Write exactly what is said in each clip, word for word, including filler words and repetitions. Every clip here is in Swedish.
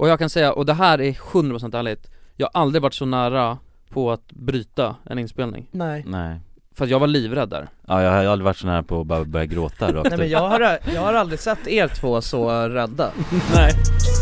Och jag kan säga, och det här är hundra procent ärligt, jag har aldrig varit så nära på att bryta en inspelning. Nej. Nej. För att jag var livrädd där. Ja, jag har aldrig varit så nära på att bara börja gråta rakt. Nej, men jag har, jag har aldrig sett er två så rädda. Nej.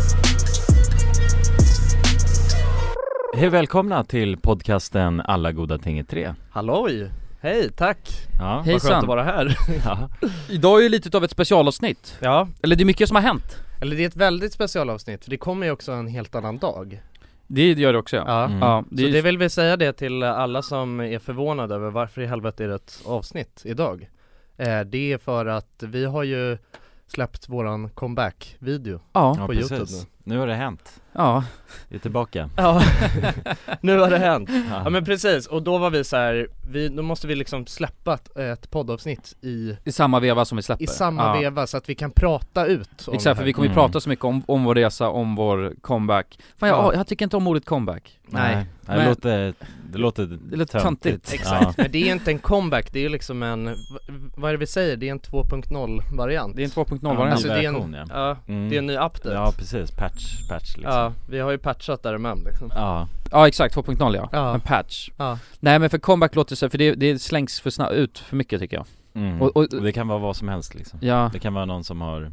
Hej, välkomna till podcasten Alla goda ting är tre. Halloj, hej, tack. Ja, Vad skönt att vara här. ja. Idag är ju lite av ett specialavsnitt. Ja, Eller det är mycket som har hänt. eller det är ett väldigt specialavsnitt, för det kommer ju också en helt annan dag. Det gör det också, ja. Ja, Mm. Ja, det så är det vill vi säga det till alla som är förvånade över varför i helvete är det ett avsnitt idag. eh, Det är för att vi har ju släppt våran comeback-video ja, Ja, på precis. YouTube nu. Nu har det hänt. ja. Vi är tillbaka. Ja, nu har det hänt. Ja. Ja men precis, och då var vi så här, vi, då måste vi liksom släppa ett, ett poddavsnitt i, I samma veva som vi släpper. i samma ja. veva så att vi kan prata ut om Exakt, det för här. vi kommer ju Mm. prata så mycket om, om vår resa, om vår comeback. Fan, jag, Ja. jag tycker inte om ordet comeback. Nej, Nej. Det, Men- låter, det låter Det låter töntigt. Exakt, Ja. men det är ju inte en comeback, det är ju liksom en, v- vad är det vi säger? Det är en två punkt noll variant. Det är en två punkt noll Ja, variant. Alltså det är version, en, ja. ja, Mm. det är en ny update. Ja, precis. Patch, patch liksom. Ja, vi har ju patchat däremellan liksom. Ja. Ja, exakt, två punkt noll, ja. Ja. En patch. Ja, Nej, men för comeback låter så, för det, det slängs för snabbt ut för mycket, tycker jag. Mm. Och- och- Och det kan vara vad som helst liksom. Ja, Det kan vara någon som har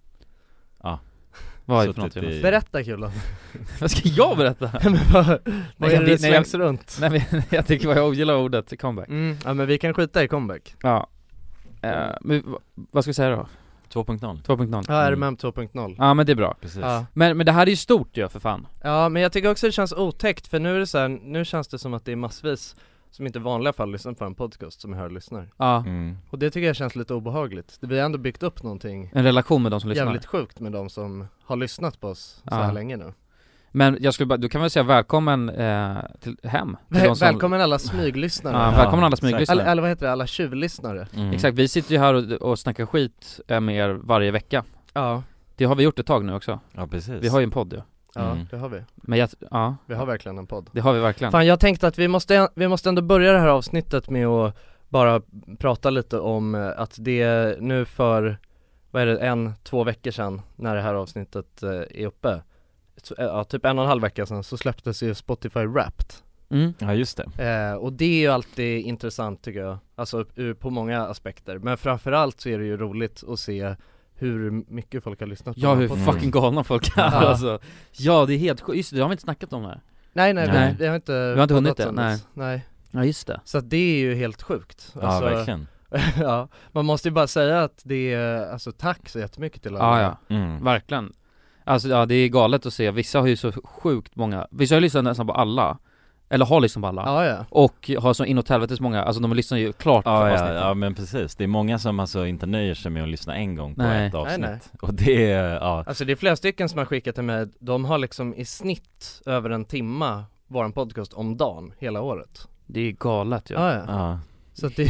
vad är det för suttit något, Jonas? i- berätta Kulan. Vad ska jag berätta? Men vad, vad Nej, är jag det vet- det nej, jag- slängs runt? Nej, men jag tycker vad jag ogillar ordet comeback. Mm, ja men vi kan skita i comeback. Ja. Uh, men v- vad ska vi säga då? två punkt noll. två punkt noll. Ja, R M M två punkt noll. Ja, men det är bra. Precis. Ja. Men, men det här är ju stort ju, för fan. Ja, men jag tycker också det känns otäckt, för nu är det så här, nu känns det som att det är massvis som inte i vanliga fall lyssnar på en podcast som jag hör lyssnar. Ja, Mm. Och det tycker jag känns lite obehagligt. Vi har ändå byggt upp någonting en relation med de som lyssnar. jävligt sjukt med de som har lyssnat på oss så Ja. här länge nu. Men jag skulle bara, du kan väl säga välkommen eh, till hem till Väl, de som, Välkommen alla smyglyssnare. Ja, Ja, välkommen alla exakt. smyglyssnare. Eller, eller vad heter det, alla tjuvlyssnare. Mm. Exakt, vi sitter ju här och, och snackar skit eh, med er varje vecka. Ja, Det har vi gjort ett tag nu också. Ja, precis. Vi har ju en podd ju. ja Mm. det har vi. Men jag, ja, Vi har verkligen en podd. det har vi verkligen. Fan, jag tänkte att vi måste, vi måste ändå börja det här avsnittet med att bara prata lite om eh, att det nu för, vad är det, en, två veckor sedan när det här avsnittet eh, är uppe, så, eh, ja, typ en och en halv vecka sedan så släpptes ju Spotify Wrapped. Mm. Ja, just det. Eh, och det är ju alltid intressant tycker jag, alltså ur, på många aspekter, men framförallt så är det ju roligt att se hur mycket folk har lyssnat på Ja, den här hur podden. fucking galna folk är. Ja. Alltså. Ja, det är helt sjukt. Just det, det har vi inte snackat om här. Nej nej, Nej. Vi, vi har inte Vi har inte hunnit poddat det, sen nej. dess. Nej. Ja, just det. Så att det är ju helt sjukt. Ja, verkligen. Ja, man måste ju bara säga att det är, alltså tack så jättemycket till alla. Ja, ja. Mm. Verkligen. Alltså ja, det är galet att se. Vissa har ju så sjukt många. Vissa har ju lyssnat nästan på alla. Eller har lyssnat på alla. Ja, ja. Och har så inåt helvetes många. Alltså de lyssnar ju klart på Ja, ja, avsnitten. ja, men precis. Det är många som alltså inte nöjer sig med att lyssna en gång på Nej. ett avsnitt. Nej, nej. Och det är, ja. Alltså det är flera stycken som har skickat till mig, de har liksom i snitt över en timma våran podcast om dagen hela året. Det är galet ju. Ja, ja. ja. Så att det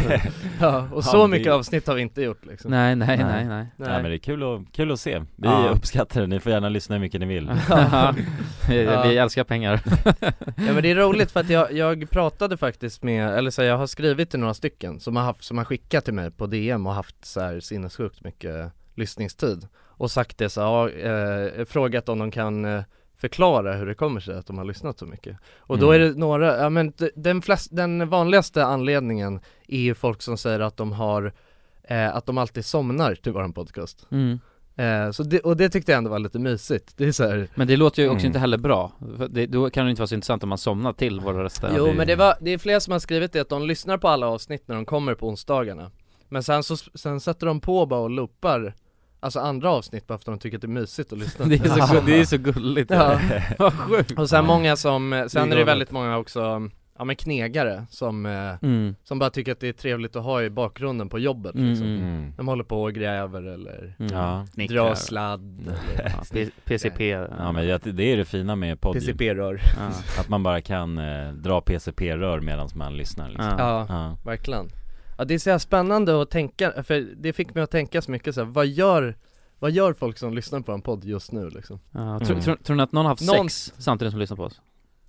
ja, och så Ja, det- mycket avsnitt har vi inte gjort liksom. Nej, nej, Nej. nej, nej. Nej, men det är kul, och, kul att se. Vi Ja. uppskattar det, ni får gärna lyssna hur mycket ni vill. vi, Ja. vi älskar pengar. Ja men det är roligt för att jag, jag pratade faktiskt med, eller så jag har skrivit till några stycken som har haft, som har skickat till mig på D M och haft så här sinnessjukt mycket lyssningstid och sagt det så, ja, eh, frågat om de kan eh, förklara hur det kommer sig att de har lyssnat så mycket. Och då är Mm. det några, ja men d- den, flest, den vanligaste anledningen är ju folk som säger att de har, eh, att de alltid somnar till våran podcast. Mm. Eh, så det, och det tyckte jag ändå var lite mysigt. Det är så här, Men det låter ju också Mm. inte heller bra. För det, då kan det inte vara så intressant om man somnar till våra röster. jo det- men det, var, det är fler som har skrivit det, att de lyssnar på alla avsnitt när de kommer på onsdagarna. Men sen, så, sen sätter de på bara och loopar, alltså andra avsnitt bara för att de tycker att det är mysigt att lyssna. Det är så, gu- det är så gulligt. Ja. Vad sjukt. Och sen Ja. många som, Det sen är är det galet. väldigt många också, ja men knegare som, eh, Mm. som bara tycker att det är trevligt att ha i bakgrunden på jobbet Mm, liksom. mm. Mm. De håller på och gräver eller Mm. Ja. Snickrar. drar sladd eller Ja, P- PCP. Ja, men det det är det fina med podd P ju. C P-rör. Ja. Att man bara kan eh, dra P C P-rör medan man lyssnar liksom. Ja. Ja, Ja. verkligen. Ja, det är så här spännande att tänka, för det fick mig att tänka så mycket så här, vad gör, vad gör folk som lyssnar på en podd just nu liksom? Ja. Tror, Mm. tror, tror ni att någon har haft Någon- sex samtidigt som lyssnar på oss?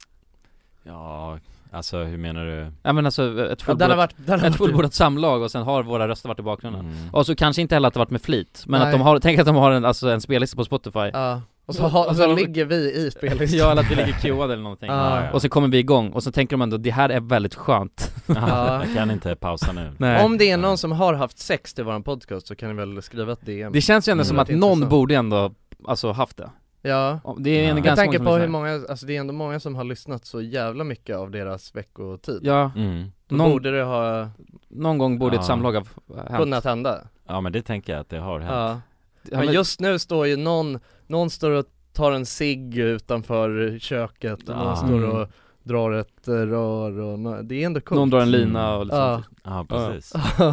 Ja, alltså hur menar du? Ja, men alltså ett Ja, den har fullbordat, varit, den har ett varit fullbordat samlag och sen har våra röster varit i bakgrunden. Mm. Och så kanske inte heller att det varit med flit, men Nej. att de har, tänk att de har en, alltså en spellista på Spotify Ja, Och så, ha, och så ligger vi i spellistan. Ja, eller att vi ligger queuade eller någonting. Ah, ja. Och så kommer vi igång och så tänker man då, det här är väldigt skönt. Ja, jag kan inte pausa nu. Nej. Om det är någon som har haft sex till våran podcast så kan ni väl skriva ett D M. Det känns ju ändå Mm. som att Det är någon intressant. borde ändå alltså haft det. Ja, Det är en Ja. ganska jag tänker många på som hur lyssnar. många, alltså det är ändå många som har lyssnat så jävla mycket av deras veckotid. Ja, Mm. Då någon, borde det ha någon gång borde Ja. ett samlag ha hänt. kunnat hända. Ja, men det tänker jag att det har hänt. Ja. Ja, Men men- just nu står ju någon, någon står och tar en cigg utanför köket och Ja. någon står Mm. och drar ett eh, rör och nå- det är ändå coolt. Någon drar en lina och liksom. Ja. Ja, precis.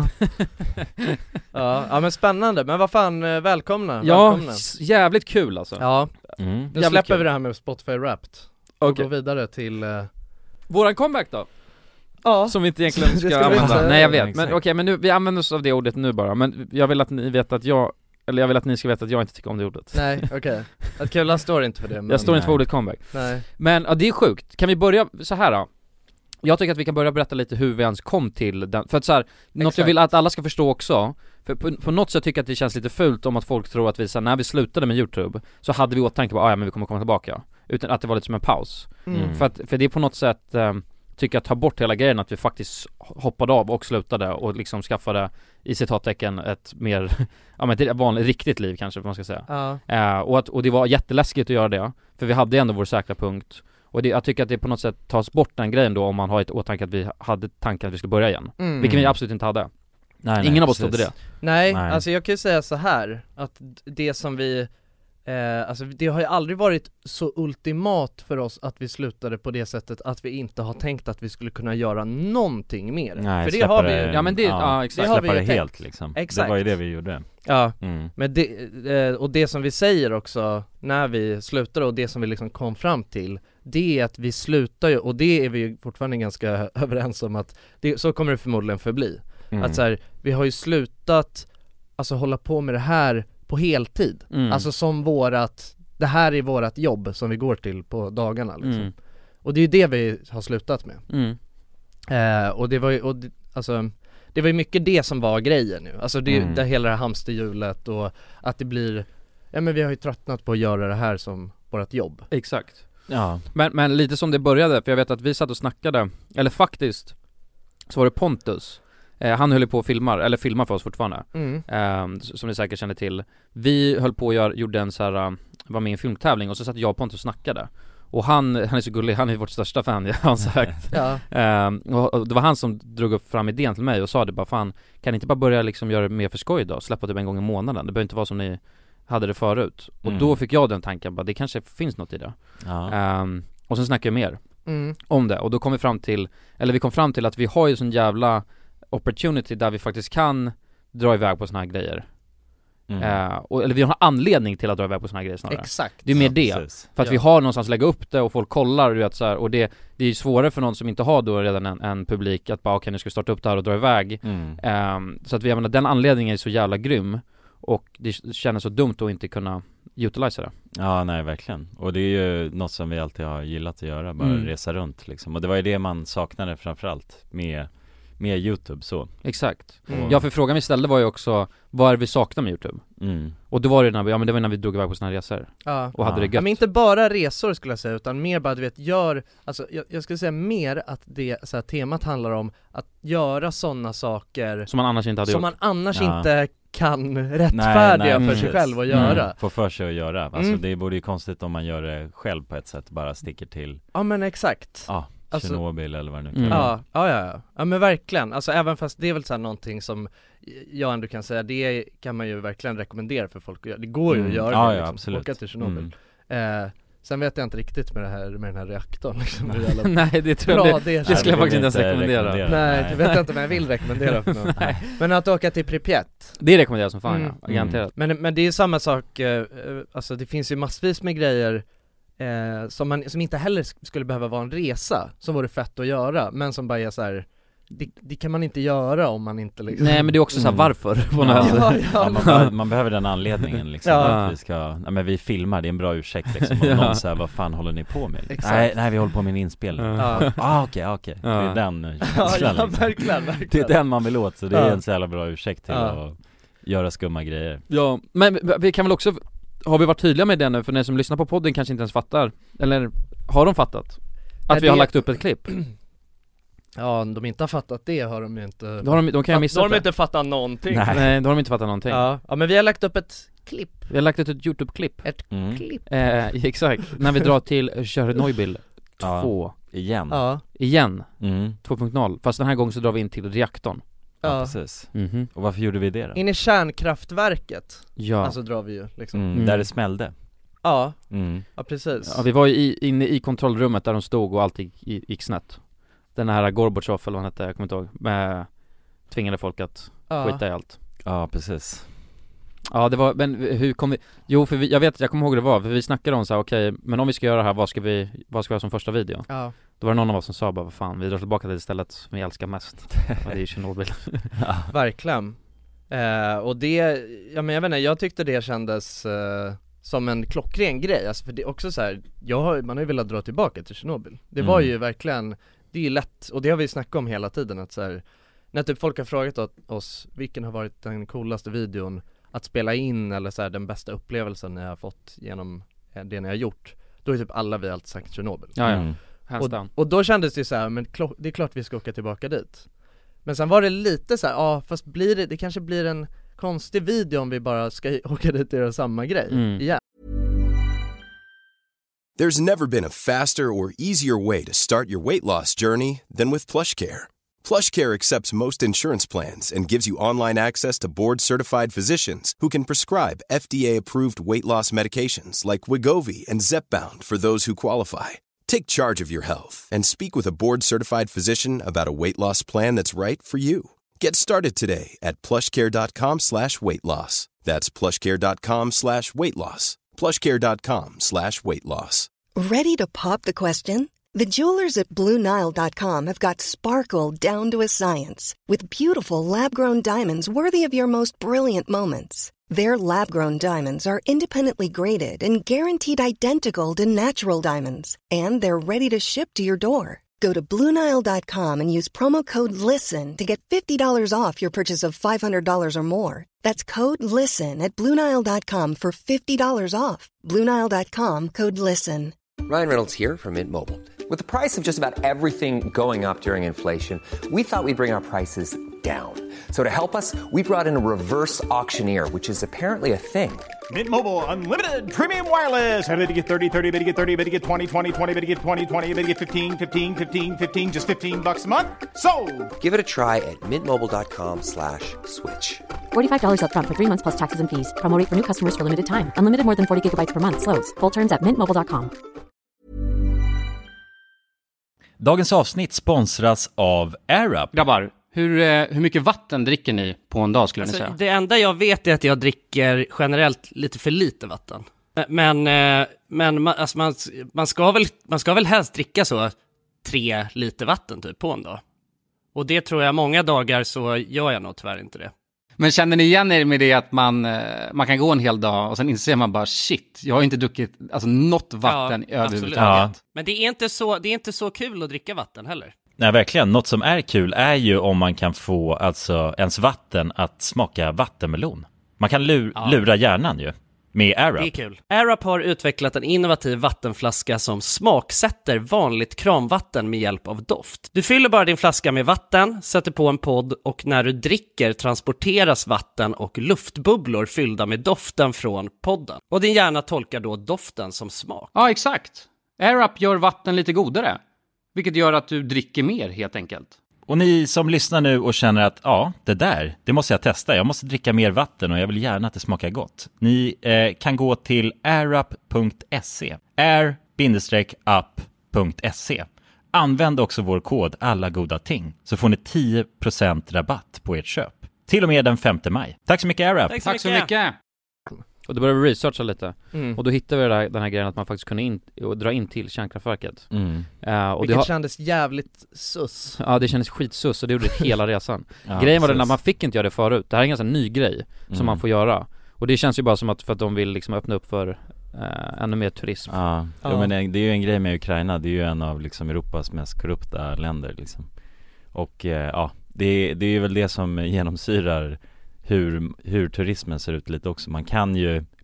ja, ja men spännande, men vad fan, eh, välkomna, Ja, välkomna. s- jävligt kul alltså. Ja, Mm. nu Jävligt släpper kul. vi det här med Spotify Wrapped och Okej. går vidare till eh, Våran comeback då? ja, Som vi inte egentligen Det ska, ska vi använda. inte- Nej jag vet, Exakt. men okej, men nu, vi använder oss av det ordet nu bara. Men jag vill att ni vet att jag, eller jag vill att ni ska veta att jag inte tycker om det ordet. nej okej, att Kulan står inte för det men, Jag står inte för Nej. ordet comeback. nej, Men ja, det är sjukt. Kan vi börja så här då? Jag tycker att vi kan börja berätta lite hur vi ens kom till den. För att så här, något jag Exakt. vill att alla ska förstå också. För på, på något sätt tycker jag att det känns lite fult om att folk tror att vi så här, när vi slutade med YouTube så hade vi åtanke på att ah, ja, men vi kommer komma tillbaka. Utan att det var lite som en paus. mm. För, att, för det är på något sätt, eh, tycker jag, tar bort hela grejen att vi faktiskt hoppade av och slutade och liksom skaffade, i citattecken, ett mer, ja men ett vanligt, riktigt liv kanske man ska säga. Ja, Eh, och, att, och det var jätteläskigt att göra det, för vi hade ändå vår säkra punkt. Och det, jag tycker att det på något sätt tas bort den grejen då om man har ett åtanke att vi hade tanken att vi skulle börja igen. mm. Vilket vi absolut inte hade. Nej, Ingen nej, av oss precis. trodde det. Nej, Nej. alltså jag kan ju säga så här att d- det som vi eh, alltså det har ju aldrig varit så ultimat för oss att vi slutade på det sättet att vi inte har tänkt att vi skulle kunna göra någonting mer. Nej, för det släppa har vi det, ju, Ja, men det- ja, exakt. Det har vi Släppa ju det tänkt. helt liksom. Exakt. Det var ju det vi gjorde. ja, Mm. men det, eh, och det som vi säger också när vi slutade och det som vi liksom kom fram till, det är att vi slutar ju, och det är vi ju fortfarande ganska överens om att det, så kommer det förmodligen förbli. Mm. Att så här, vi har ju slutat alltså hålla på med det här på heltid. Mm. Alltså som vårat, det här är vårat jobb som vi går till på dagarna liksom. Mm. Och det är ju det vi har slutat med. Mm. Eh, och det var ju, och det, alltså det var ju mycket det som var grejen nu. Alltså det, Mm. det hela det här hamsterhjulet och att det blir, ja men vi har ju tröttnat på att göra det här som vårat jobb. Exakt. Ja. Men, men lite som det började, för jag vet att vi satt och snackade, eller faktiskt så var det Pontus, eh, han höll ju på att filma, eller filma för oss fortfarande, Mm. eh, som ni säkert känner till. Vi höll på att göra, gjorde en så här, uh, var med i en filmtävling och så satt jag och Pontus och snackade. Och han, han är så gullig, han är vårt största fan, jag har sagt. Ja. Ehm, och, och det var han som drog upp fram idén till mig och sa det bara, fan, kan ni inte bara börja liksom göra det mer för skoj då? Släppa typ en gång i månaden, det behöver inte vara som ni hade det förut. Och Mm. då fick jag den tanken, bara, det kanske finns något i det. Ja. Ehm, och sen snackade jag mer Mm. om det, och då kom vi fram till, eller vi kom fram till att vi har ju sån jävla opportunity där vi faktiskt kan dra iväg på såna här grejer. Mm. Ehm, och, eller vi har anledning till att dra iväg på såna här grejer snarare. Exakt. Det är mer Ja, det. precis. För att Ja. vi har någonstans att lägga upp det och folk kollar och, du vet, så här, och det, det är ju svårare för någon som inte har då redan en, en publik att bara okej, nu ska vi starta upp det här och dra iväg. Mm. Ehm, så att vi, jag menar, den anledningen är så jävla grym och det känns så dumt att inte kunna utilisa det. Ja, nej verkligen. Och det är ju något som vi alltid har gillat att göra, bara Mm. resa runt liksom. Och det var ju det man saknade framförallt med, med YouTube så. Exakt. Mm. Ja, för frågan vi ställde var ju också, vad är det vi saknar med YouTube? Mm. Och då var det när vi, ja men det var när vi drog iväg på såna här resor Ja. och hade Ja. det Ja, gött. men inte bara resor skulle jag säga, utan mer bara du vet, gör, alltså jag, jag skulle säga mer att det, så här, temat handlar om att göra sådana saker Som man annars inte hade som gjort. man annars Ja. inte kan rättfärdiga nej, för precis. sig själv att Mm. göra. Få för sig att göra. Alltså Mm. det borde ju konstigt om man gör det själv på ett sätt, bara sticker till, Ja men exakt. ja, Alltså- Tjernobyl eller vad det nu kan Mm. vara. Ja, ja, ja, ja. Ja men verkligen, alltså även fast det är väl så här någonting som jag ändå kan säga, det kan man ju verkligen rekommendera för folk att göra. Det går ju Mm. att göra Ja, det ja, liksom, absolut. åka till Tjernobyl. Mm. Eh, sen vet jag inte riktigt med det här med den här reaktorn liksom, hur jävla Nej, det tror jag bra det, det, det skulle jag vill faktiskt inte ens inte rekommendera. rekommendera. Nej, det vet jag inte men jag vill rekommendera för någon. Nej. Men att åka till Pripyat. Det rekommenderar jag som fan, Mm. ja, garanterat. Men, men det är ju samma sak, eh, eh, alltså det finns ju massvis med grejer eh, som, man, som inte heller sk- skulle behöva vara en resa, som vore fett att göra, men som bara är så här. Det, det kan man inte göra om man inte liksom. Nej, men det är också så här, Mm. varför? På Ja. något sätt. Ja, Ja, ja, man, behöver, man behöver den anledningen liksom, Ja. att vi ska, nej men vi filmar, det är en bra ursäkt liksom, om Ja. någon säger vad fan håller ni på med? Exakt. Nej, nej vi håller på med en inspelning. Ja. ja. Ah okej, okej, Ja. det är den Ja, känslan ja, liksom. verkligen, verkligen. Det är den man vill åt, så det är Ja. en så jävla bra ursäkt till Ja. att göra skumma grejer. Ja, men vi kan väl också har vi varit tydliga med det nu? För ni som lyssnar på podden kanske inte ens fattar. Eller har de fattat? Att Nej, vi har det- lagt upp ett klipp. Ja, om de inte har fattat det har de ju inte Då har de, de kan jag Fatt- missa Då har de det. inte fattat någonting. Nej. Nej, då har de inte fattat någonting. Ja, ja, men vi har lagt upp ett klipp. Vi har lagt ut ett YouTube-klipp. Ett Mm. klipp. Eh, exakt. När vi drar till Tjernobyl Ja. två Igen. Ja, igen. Mm. två punkt noll. Fast den här gången så drar vi in till reaktorn. Ja, ja. precis. Mhm. Och varför gjorde vi det då? In i kärnkraftverket. Ja. Alltså drar vi ju liksom. Mm, Mm. Där det smällde. Ja, Mm. ja precis. Ja, vi var ju i, inne i kontrollrummet där de stod och allt gick, gick snett. Den här Gorbachev eller vad han hette, jag kommer inte ihåg, med, tvingade folk att ja. skita i allt. Ja, precis. Ja, det var, men hur kom vi, jo för vi, jag vet, jag kommer ihåg hur det var, för vi snackade om så här: okej, men om vi ska göra det här, vad ska vi, vad ska vi ha som första video? Ja. Då var det någon av oss som sa bara, vad fan, vi drar tillbaka till det stället som vi älskar mest. Och det är ju Tjernobyl. Verkligen. Eh, och det, ja men jag vet inte, jag tyckte det kändes eh, som en klockren grej, alltså för det är också så här, jag har, man har ju velat dra tillbaka till Tjernobyl. Det var Mm. ju verkligen, det är ju lätt, och det har vi snackat om hela tiden, att så här, när typ folk har frågat åt oss, vilken har varit den coolaste videon att spela in, eller så här, den bästa upplevelsen ni har fått genom eh, det ni har gjort, då är typ alla vi alltid sagt Tjernobyl. Ja, ja, Mm. hands down. Och, och då kändes det så här, men klo- det är klart vi ska åka tillbaka dit. Men sen var det lite så här, ja fast blir det, det kanske blir en konstig video om vi bara ska åka dit och göra samma grej Mm. igen. There's never been a faster or easier way to start your weight loss journey than with PlushCare. PlushCare accepts most insurance plans and gives you online access to board-certified physicians who can prescribe F D A-approved weight loss medications like Wegovy and Zepbound for those who qualify. Take charge of your health and speak with a board-certified physician about a weight loss plan that's right for you. Get started today at plushcare.com slash weight loss. That's plushcare.com slash weight loss. plushcare.com slash weight loss. Ready to pop the question? The jewelers at Blue Nile dot com have got sparkle down to a science with beautiful lab-grown diamonds worthy of your most brilliant moments. Their lab-grown diamonds are independently graded and guaranteed identical to natural diamonds, and they're ready to ship to your door. Go to Blue Nile dot com and use promo code LISTEN to get fifty dollars off your purchase of five hundred dollars or more. That's code LISTEN at Blue Nile dot com for fifty dollars off. Blue Nile dot com, code LISTEN. Ryan Reynolds here from Mint Mobile. With the price of just about everything going up during inflation, we thought we'd bring our prices down. So to help us, we brought in a reverse auctioneer, which is apparently a thing. Mint Mobile Unlimited Premium Wireless. Ready to get thirty, thirty, bit to get thirty, bit to get twenty, twenty, twenty, bit to get twenty, twenty, bit to get fifteen, fifteen, fifteen, fifteen, just fifteen bucks a month? Sold! Give it a try at mintmobile.com slash switch. forty-five dollars up front for three months plus taxes and fees. Promo rate for new customers for limited time. Unlimited more than forty gigabytes per month. Slows full terms at mint mobile dot com. Dagens avsnitt sponsras av AirUp. Grabbar, hur, eh, hur mycket vatten dricker ni på en dag skulle ni Alltså, säga? det enda jag vet är att jag dricker generellt lite för lite vatten. Men, eh, men man, alltså man, man, ska väl, man ska väl helst dricka så tre liter vatten typ på en dag. Och det tror jag många dagar så gör jag nog tyvärr inte det. Men känner ni igen er med det att man, eh, man kan gå en hel dag och sen inser man bara shit, jag har inte druckit alltså, något vatten Ja, överhuvudtaget. Ja. Men det är, inte så, det är inte så kul att dricka vatten heller. Nej, verkligen. Något som är kul är ju om man kan få alltså ens vatten att smaka vattenmelon. Man kan lur, Ja. lura hjärnan ju med Det är AirUp. kul. AirUp har utvecklat en innovativ vattenflaska som smaksätter vanligt kranvatten med hjälp av doft. Du fyller bara din flaska med vatten, sätter på en podd och när du dricker transporteras vatten och luftbubblor fyllda med doften från podden. Och din hjärna tolkar då doften som smak. Ja, exakt. AirUp gör vatten lite godare, vilket gör att du dricker mer helt enkelt. Och ni som lyssnar nu och känner att ja, det där, det måste jag testa. Jag måste dricka mer vatten och jag vill gärna att det smakar gott. Ni eh, kan gå till airup punkt se. air up punkt se. Använd också vår kod alla goda ting så får ni tio procent rabatt på ert köp. Till och med den femte maj. Tack så mycket AirUp. Tack så Tack så mycket. mycket. Och då började vi researcha lite. Mm. Och då hittade vi det här, den här grejen att man faktiskt kunde in, och dra in till kärnkraftverket. Mm. Uh, och det Vilket har, kändes jävligt sus. ja, det kändes skitsus och det gjorde det hela resan. Ja, Grejen var det precis. när man fick inte göra det förut. Det här är en ganska ny grej som Mm. man får göra. Och det känns ju bara som att för att de vill liksom öppna upp för uh, ännu mer turism. Ja, Ja. Jo, men det, det är ju en grej med Ukraina. Det är ju en av liksom Europas mest korrupta länder liksom. Och eh, ja, det, det är ju väl det som genomsyrar hur, hur turismen ser ut lite också. Man kan ju,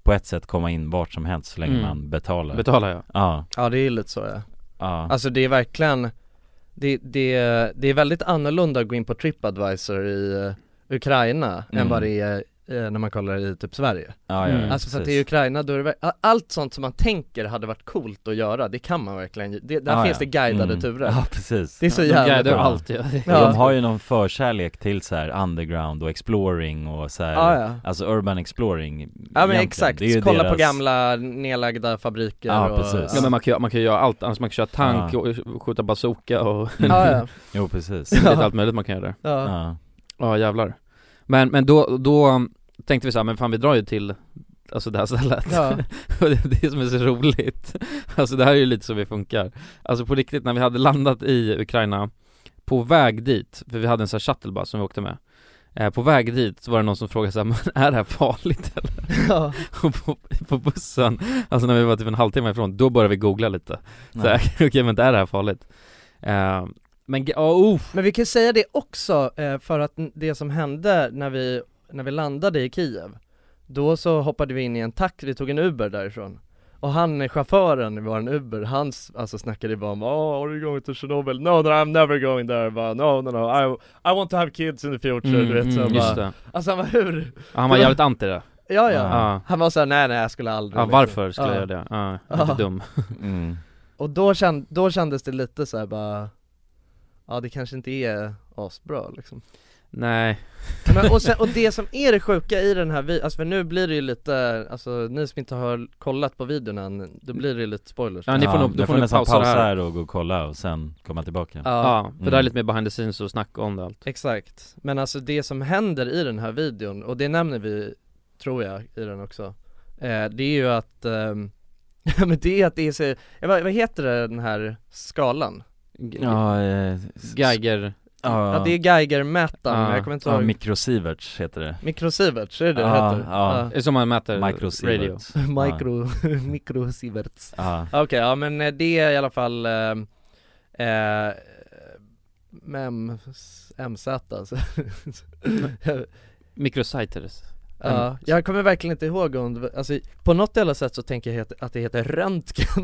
på ett sätt komma in vart som helst så länge Mm. man betalar. Betalar jag. Ja. Ja, det är lite så, ja. Ja. Alltså det är verkligen det, det, det är väldigt annorlunda att gå in på TripAdvisor i uh, Ukraina Mm. än vad det är uh, när man kollar i typ Sverige. Ja, ja, Mm. Alltså för att precis. i Ukraina då är det ver- allt sånt som man tänker hade varit coolt att göra, det kan man verkligen, det, där Ja, finns ja. det guidade Mm. turer. Ja, precis. Det är så De jävla guidar bra. allt, ja. Och Ja. de har ju någon förkärlek till så här underground och exploring och så här, Ja, ja. alltså urban exploring. Ja men egentligen. exakt, Det är ju kolla deras... på gamla nedlagda fabriker Ja, och, precis. Ja men man kan, ju- man kan ju göra allt, alltså man kan köra tank Ja. och skjuta bazooka och Ja, ja. Jo, precis. lite allt möjligt man kan göra där. Ja. Ja. Ja jävlar. Men, men då, då tänkte vi så här, men fan vi drar ju till alltså det här stället. Ja. Och det är det som är så roligt. Alltså det här är ju lite så vi funkar. Alltså på riktigt, när vi hade landat i Ukraina, på väg dit, för vi hade en sån här shuttlebus som vi åkte med, eh, på väg dit så var det någon som frågade så här, men är det här farligt eller? Ja. Och på, på bussen, alltså när vi var typ en halvtimme ifrån, då började vi googla lite. Så Ja. okej okay, men är det här farligt? Eh, men oh, Men vi kan säga det också, eh, för att det som hände när vi, när vi landade i Kiev, då så hoppade vi in i en taxi, vi tog en Uber därifrån. Och han, chauffören i våran Uber, han s- alltså snackade bara om oh, are you going to Chernobyl? No, no, I'm never going there. Bara, no, no, no, I, I want to have kids in the future, mm, du vet så mm, bara, just det. alltså han var hur? Ja, han var jävligt anti det. Ja, ja, Ja. han var såhär, nej nej jag skulle aldrig Ja, liksom. varför skulle Ja. jag göra det? Ja, jag är inte Ja. dum. Mm. Och då, känd, då kändes det lite så här bara, ja det kanske inte är asbra liksom. Nej. Men, och, sen, och det som är det sjuka i den här videon, alltså för nu blir det ju lite, alltså ni som inte har kollat på videon än, då blir det ju lite spoilers. Ja, ni får nog- jag då får ni nästan pausa pausa det här. här och gå och kolla och sen komma tillbaka. Ja. Ja, för Mm. det är lite mer behind the scenes och snack om det allt. Exakt, men alltså det som händer i den här videon, och det nämner vi, tror jag, i den också, eh, det är ju att, ehm, ja men det är att det är så, ja, vad, vad heter det, den här skalan? Ja, eh, Geiger. ja, Ja det är Geiger-mätaren, Ja. men jag kommer inte ja, ihåg, mikrosieverts heter det. mikrosieverts, är det det Ja, heter? ja. Det är som man mäter radio. Microsieverts. Micro, mikrosieverts. Ja. Okej, okay, ja men eh, det är i alla fall eh, eh, M, M Z alltså. Micrositers. Ja, jag kommer verkligen inte ihåg om det, alltså på något jävla sätt så tänker jag att det heter röntgen.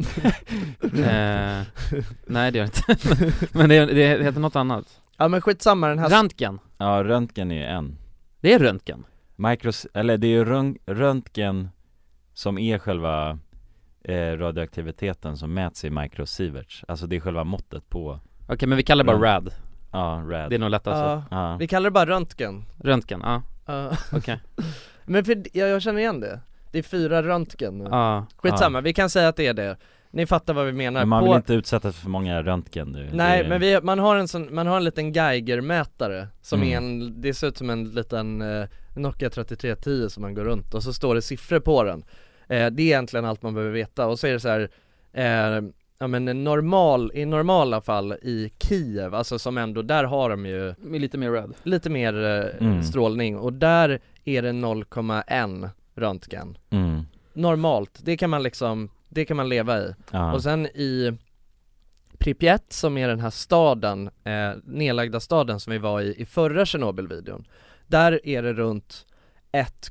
eh, nej det gör det inte. Men det, det heter något annat. Ja men skitsamma, den här Röntgen. Ja, röntgen är ju en. Det är röntgen. Micros, eller det är ju rönt- röntgen som är själva eh, radioaktiviteten som mäts i microsieverts. Alltså det är själva måttet på. Okej, men vi kallar det bara Rönt- rad. Ja, rad. Det är nog lättast. Ja, Ja. vi kallar det bara röntgen. Röntgen, ja. Ja. Okej. Men för, ja, jag känner igen det. Det är fyra röntgen nu. Ja. Skitsamma, vi kan säga att det är det. Ni fattar vad vi menar. Men man på... vill inte utsätta för många röntgen nu. Nej, det... men vi, man, har en sån, man har en liten Geiger-mätare som Mm. är en, det ser ut som en liten eh, Nokia trettiotre tio som man går runt och så står det siffror på den. Eh, det är egentligen allt man behöver veta, och så är det så här, eh, ja men en normal, i normala fall i Kiev, alltså som ändå, där har de ju Med lite mer rad. lite mer eh, Mm. strålning, och där är det noll komma ett röntgen. Mm. Normalt, det kan man liksom, det kan man leva i. Ja. Och sen i Pripyat, som är den här staden, eh, nedlagda staden som vi var i i förra Tjernobyl-videon, där är det runt ett,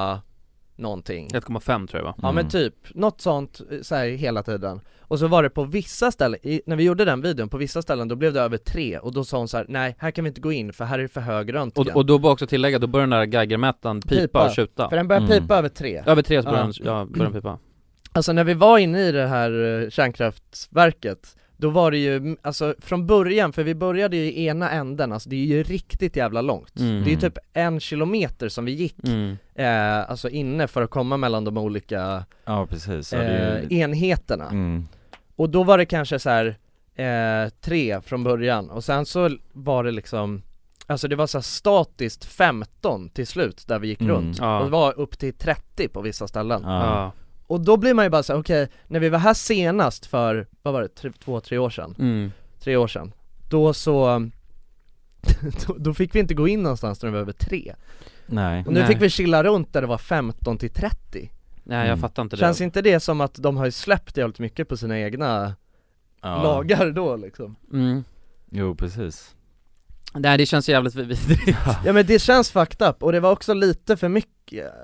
någonting. ett komma fem tror jag va? Ja men typ, något sånt eh, så här, hela tiden. Och så var det på vissa ställen, i, när vi gjorde den videon, på vissa ställen då blev det över tre, och då sa hon så här: nej, här kan vi inte gå in för här är det för hög röntgen. Och, och då bara också tillägga, då börjar den där Geigermätaren pipa, Pipa. och tjuta. För den börjar Mm. pipa över tre. Över tre så börjar Ja. den, ja, börjar den pipa. Alltså när vi var inne i det här eh, kärnkraftverket, då var det ju, alltså från början, för vi började ju i ena änden, alltså det är ju riktigt jävla långt. Mm. Det är ju typ en kilometer som vi gick, Mm. eh, alltså inne för att komma mellan de olika Ja, precis. Ja, eh, det är ju... enheterna. mm. Och då var det kanske så här eh, tre från början, och sen så var det liksom, alltså det var så här statiskt femton till slut där vi gick Mm. runt, Ja. och det var upp till trettio på vissa ställen. Ja. Ja. Och då blir man ju bara så här: okej, när vi var här senast för, vad var det, tre, två, tre år sedan, Mm. tre år sedan, då så, då, då fick vi inte gå in någonstans när det var över tre. Nej. Och nu Nej. fick vi chilla runt där det var femton till trettio. Nej jag Mm. fattar inte det. Känns inte det som att de har ju släppt jävligt mycket på sina egna Ja. lagar då liksom? Mm. Jo, precis. Nej det känns jävligt vidrigt. Ja men det känns fucked up, och det var också lite för mycket.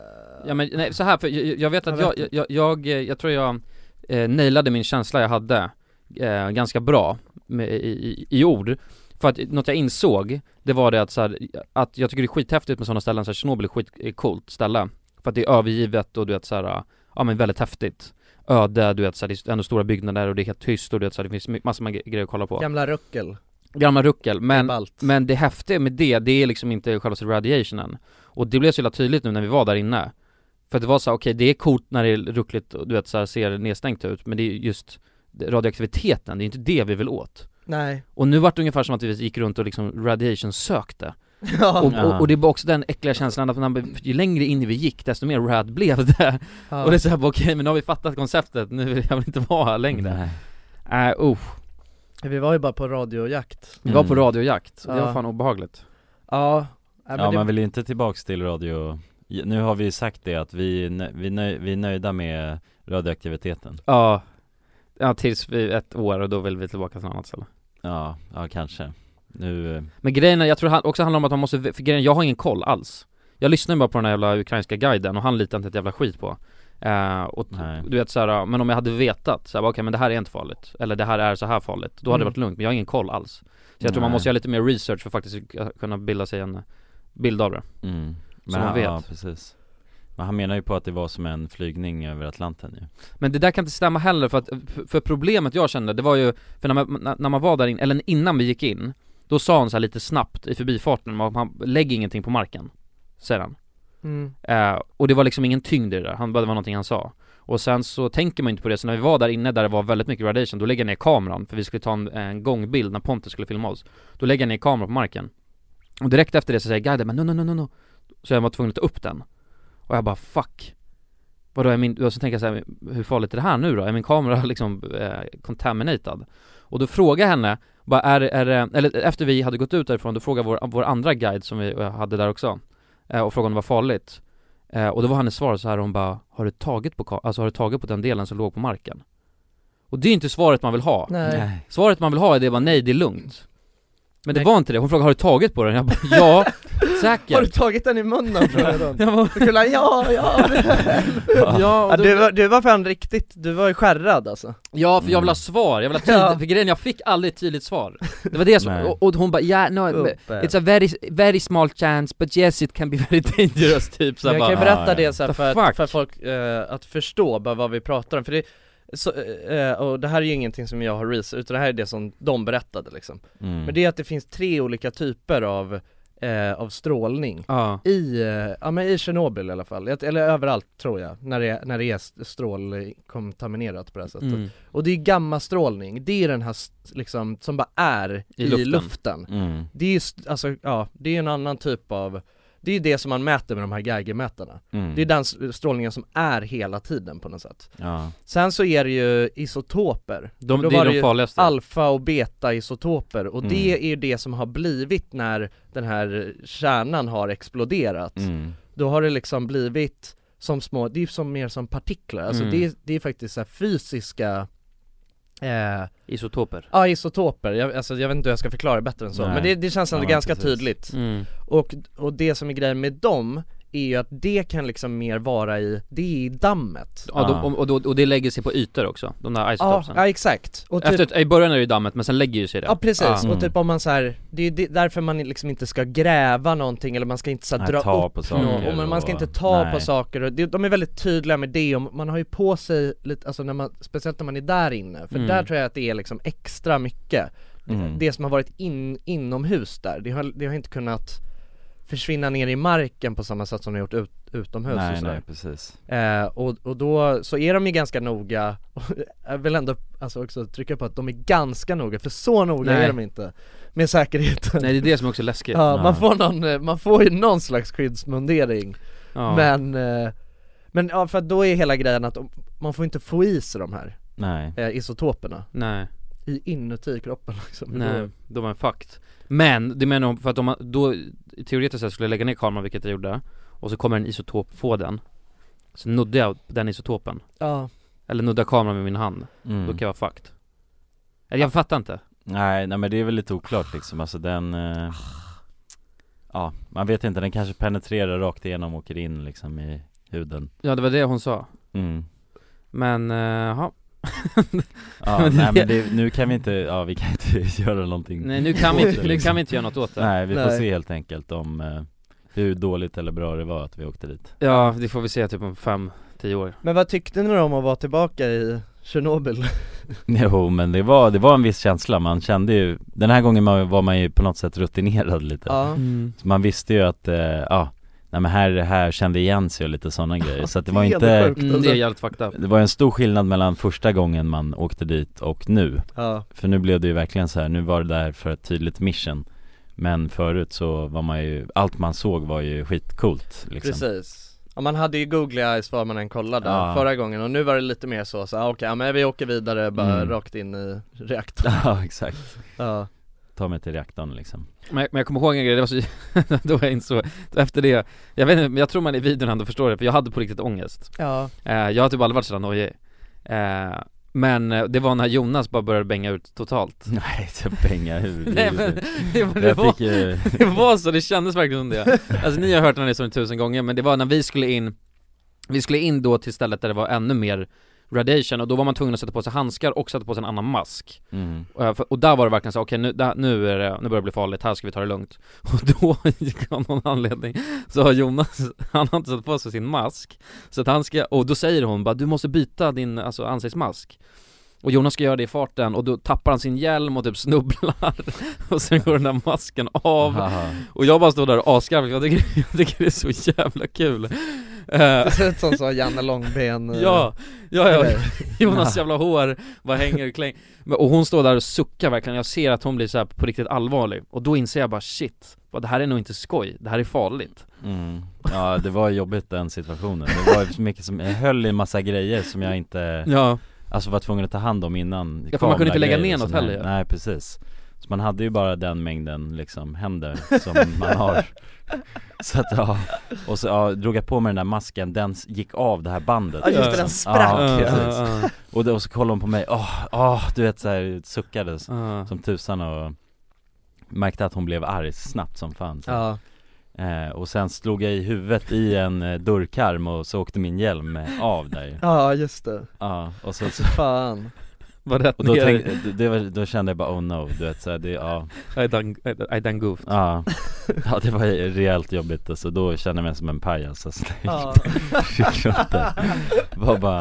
Ja men nej, så här, för jag, jag vet att jag, jag, jag, jag, jag tror jag eh, nailade min känsla jag hade eh, ganska bra med, i, i, i ord. För att något jag insåg, det var det att, så här, att jag tycker det är skithäftigt med sådana ställen, så här, Chernobyl är skitcoolt ställe. För att det är övergivet och du vet så här, ja men väldigt häftigt. Öde, du vet så här, det är ändå stora byggnader och det är helt tyst och du vet så här, det finns massor med grejer att kolla på. Gamla ruckel. Gamla ruckel, men, det men det häftiga med det, det är liksom inte själva radiationen. Och det blev så jävla tydligt nu när vi var där inne. För att det var så, okej, okay, det är coolt när det är ruckligt och du vet så här, ser nedstängt ut, men det är just radioaktiviteten, det är inte det vi vill åt. Nej. Och nu var det ungefär som att vi gick runt och liksom radiation sökte. Ja. och, och, och det var också den äckliga känslan att man, ju längre in vi gick, desto mer rad blev det. Ja. Och det är så här, okej, okay, men nu har vi fattat konceptet, nu vill jag inte vara här längre. Nej. Uh, uh. Vi var ju bara på radiojakt. Vi var på radiojakt, ja. Det var fan obehagligt. Ja, ja, ja det... man vill inte tillbaks till radio. Nu har vi sagt det att vi, vi, nöj, vi är nöjda med radioaktiviteten. Ja, ja tills vi ett år och då vill vi tillbaka till något annat ställe. Ja, ja kanske. Nu... Men grejen är, jag tror det också handlar om att man måste, för grejen, jag har ingen koll alls. Jag lyssnar bara på den här jävla ukrainska guiden och han litar inte ett jävla skit på. Uh, och Nej. du vet såhär, men om jag hade vetat såhär, okej okay, men det här är inte farligt, eller det här är så här farligt, då hade mm. det varit lugnt, men jag har ingen koll alls. Så jag Nej. tror man måste göra lite mer research för att faktiskt kunna bilda sig en bild av det. Mm. Så men man vet. Ja, precis. Men han menar ju på att det var som en flygning över Atlanten ju. Men det där kan inte stämma heller, för att för problemet jag kände, det var ju, för när man, när man var där in, eller innan vi gick in, då sa han så här lite snabbt i förbifarten, man lägger ingenting på marken, säger han. Mm. Uh, och det var liksom ingen tyngd i det där, han, det var någonting han sa. Och sen så tänker man inte på det, så när vi var där inne där det var väldigt mycket radiation, då lägger jag ner kameran, för vi skulle ta en, en gångbild när Pontus skulle filma oss. Då lägger jag ner kameran på marken. Och direkt efter det så säger guiden, men no, no, no, no, no. Så jag var tvungen att ta upp den. Och jag bara, fuck. Vadå är min, och så tänker jag så här, hur farligt är det här nu då? Är min kamera liksom eh, contaminated? Och då frågar jag henne, bara är, är, eller efter vi hade gått ut därifrån, då frågade vår, vår andra guide som vi hade där också, eh, och frågade om det var farligt. Eh, och då var hennes svar så här, hon bara, har du tagit på, alltså har du tagit på den delen som låg på marken? Och det är inte svaret man vill ha. Nej. Svaret man vill ha är det bara, nej det är lugnt. Men det nej. var inte det, hon frågade, har du tagit på den? Jag bara, ja, säkert. Har du tagit den i munnen? Jag bara, ja, ja, ja, ja, du, var, du var fan riktigt, du var ju skärrad alltså. Ja, för jag vill ha svar, jag vill ha tydligt, ja. För grejen, jag fick aldrig ett tydligt svar. Det var det som, och, och hon bara, ja, yeah, no, Uppe. it's a very, very small chance, but yes it can be very dangerous, typ så. Jag bara, kan ju berätta ah, det så här, för, för, att, för folk uh, att förstå bara vad vi pratar om, för det så, uh, och det här är ju ingenting som jag har researchat, utan det här är det som de berättade liksom. Mm. Men det är att det finns tre olika typer av Eh, av strålning ah. i, eh, ja, men i Chernobyl i alla fall, eller överallt tror jag, när det, när det är strålkontaminerat på det här sättet. Mm. Och det är gammastrålning, det är den här liksom som bara är i, i luften, luften. Mm. Det är ju, alltså, ja, det är en annan typ av, det är det som man mäter med de här Geigermätarna. Mm. Det är den strålningen som är hela tiden på något sätt. Ja. Sen så är det ju isotoper. De, Då det är var de det ju farligaste. Alfa och beta isotoper. Och Mm. det är ju det som har blivit när den här kärnan har exploderat. Mm. Då har det liksom blivit som små, det är som mer som partiklar. Alltså Mm. det, är, det är faktiskt så här fysiska Eh, isotoper. Ja, isotoper. Jag, alltså, jag vet inte hur jag ska förklara bättre än så. Nej. Men det, det känns ändå ja, ganska precis. tydligt. Mm. Och, och det som är grejen med dem är ju att det kan liksom mer vara i, det är i dammet. Ja, de, och, och, och det lägger sig på ytor också, de där isotopsen. Ja, ja exakt. Och typ, Efter, i början är det ju dammet, men sen lägger ju sig det. Ja, precis. Ja. Och typ om man så här, det är det, därför man liksom inte ska gräva någonting, eller man ska inte så här, nej, dra ta upp på saker någon, och man, man ska inte ta nej. på saker. Och det, de är väldigt tydliga med det, och man har ju på sig lite, alltså när man, speciellt när man är där inne, för Mm. där tror jag att det är liksom extra mycket. Mm. Det som har varit in, inomhus där, det har, det har inte kunnat försvinna ner i marken på samma sätt som de har gjort ut, utomhus. Nej, och sådär. nej, precis. Eh, och, och då så är de ju ganska noga. Jag vill ändå alltså också trycka på att de är ganska noga, för så noga nej. är de inte med säkerheten. Nej, det är det som också är läskigt. Ja, ja. man får någon, man får ju någon slags skyddsmundering. Ja. Men eh, men ja, för att då är hela grejen att man får inte få i sig de här nej. Eh, isotoperna. Nej. I inuti kroppen liksom. Nej, då... de är fucked. Men, det menar för att om man då teoretiskt sett skulle lägga ner kameran, vilket jag gjorde, och så kommer en isotop på den, så nuddar jag den isotopen. Ja. Eller nuddar kameran med min hand. Mm. Då kan jag vara fucked. Eller jag fattar inte. Nej, nej men det är väl lite oklart liksom. Alltså den eh, ja, man vet inte, den kanske penetrerar rakt igenom och åker in liksom i huden. Ja, det var det hon sa. Mm. Men, uh, ja. Ja, men nej men det, nu kan vi inte, ja vi kan inte göra någonting. Nej, nu kan vi inte, nu kan vi inte göra något åt det. Nej, vi får Nej. se helt enkelt om uh, hur dåligt eller bra det var att vi åkte dit. Ja, det får vi se typ om fem, tio år. Men vad tyckte ni om att vara tillbaka i Tjernobyl? Jo, men det var, det var en viss känsla. Man kände ju, den här gången var man ju på något sätt rutinerad lite. Ja. Mm. Så man visste ju att, uh, ja nej men här, här kände igen sig och lite sådana grejer. Så att det var Det är inte, helt sjukt. Mm, det är jävligt fucked up. det var en stor skillnad mellan första gången man åkte dit och nu. Ja. För nu blev det ju verkligen så här, nu var det där för ett tydligt mission. Men förut så var man ju, allt man såg var ju skitcoolt liksom. Precis. Ja, man hade ju googly eyes var man än kollade Ja. förra gången. Och nu var det lite mer så, så ah, okej, okay, ja, men vi åker vidare bara Mm. rakt in i reaktorn. Ja, exakt. Ja. Ta mig till reaktorn liksom. Men, men jag kommer ihåg en grej, det var så då jag insåg, efter det, jag vet inte, men jag tror man i videon ändå förstår det, för jag hade på riktigt ångest. Ja. eh, Jag har typ aldrig varit sådär nojig. eh, Men eh, det var när Jonas bara började bänga ut totalt. Nej, så pengar hur. Nej men det, var- det, Jag var, fick ju... det var så, det kändes verkligen som det. Alltså ni har hört den här som tusen gånger, men det var när vi skulle in, vi skulle in då till stället där det var ännu mer radiation, och då var man tvungen att sätta på sig handskar och sätta på sig en annan mask. Mm. Och, och där var det verkligen så, okej okay, nu, där, nu, är det, nu börjar det bli farligt, här ska vi ta det lugnt. Och då, av någon anledning, så har Jonas, han har inte satt på sig sin mask. Så att han ska, och då säger hon bara, du måste byta din alltså, ansiktsmask. Och Jonas ska göra det i farten, och då tappar han sin hjälm och typ snubblar. Och sen går den där masken av. Aha. Och jag bara står där och asgarvar, jag tycker, jag tycker det är så jävla kul. Det ser ut som så Janne Långben. Ja, ja, ja. Eller? Jonas jävla hår bara hänger och kläng. Och hon står där och suckar verkligen. Jag ser att hon blir så här på riktigt allvarlig. Och då inser jag bara, shit, vad, det här är nog inte skoj. Det här är farligt. Mm. Ja, det var jobbigt den situationen. Det var så mycket som, jag höll i en massa grejer som jag inte Ja. Alltså var tvungen att ta hand om innan. Ja, för man kunde inte lägga kameragrejer ner och något sånt heller, där. ja. Nej, precis. Så man hade ju bara den mängden liksom händer som man har. Så att ja, och så ja, drog jag på mig den där masken, den s- gick av det här bandet. Ja, just det, den sprack. Ja, Ja, precis. ja, ja. Och, då, och så kollade hon på mig, åh, åh, du vet så här, suckades Ja. som tusan och märkte att hon blev arg snabbt som fan. Så. Ja. Eh, och sen slog jag i huvudet i en eh, dörrkarm och så åkte min hjälm eh, av där. Ja, just det. Ja, och så, så Fan. Var rätt och då, ner. tänk, det var, då kände jag bara oh no, du vet så här, det, ja, I done, I, I done goofed. ja, ja det var rejält jobbigt och så då kände jag mig som en pajas alltså, Ja. det var bara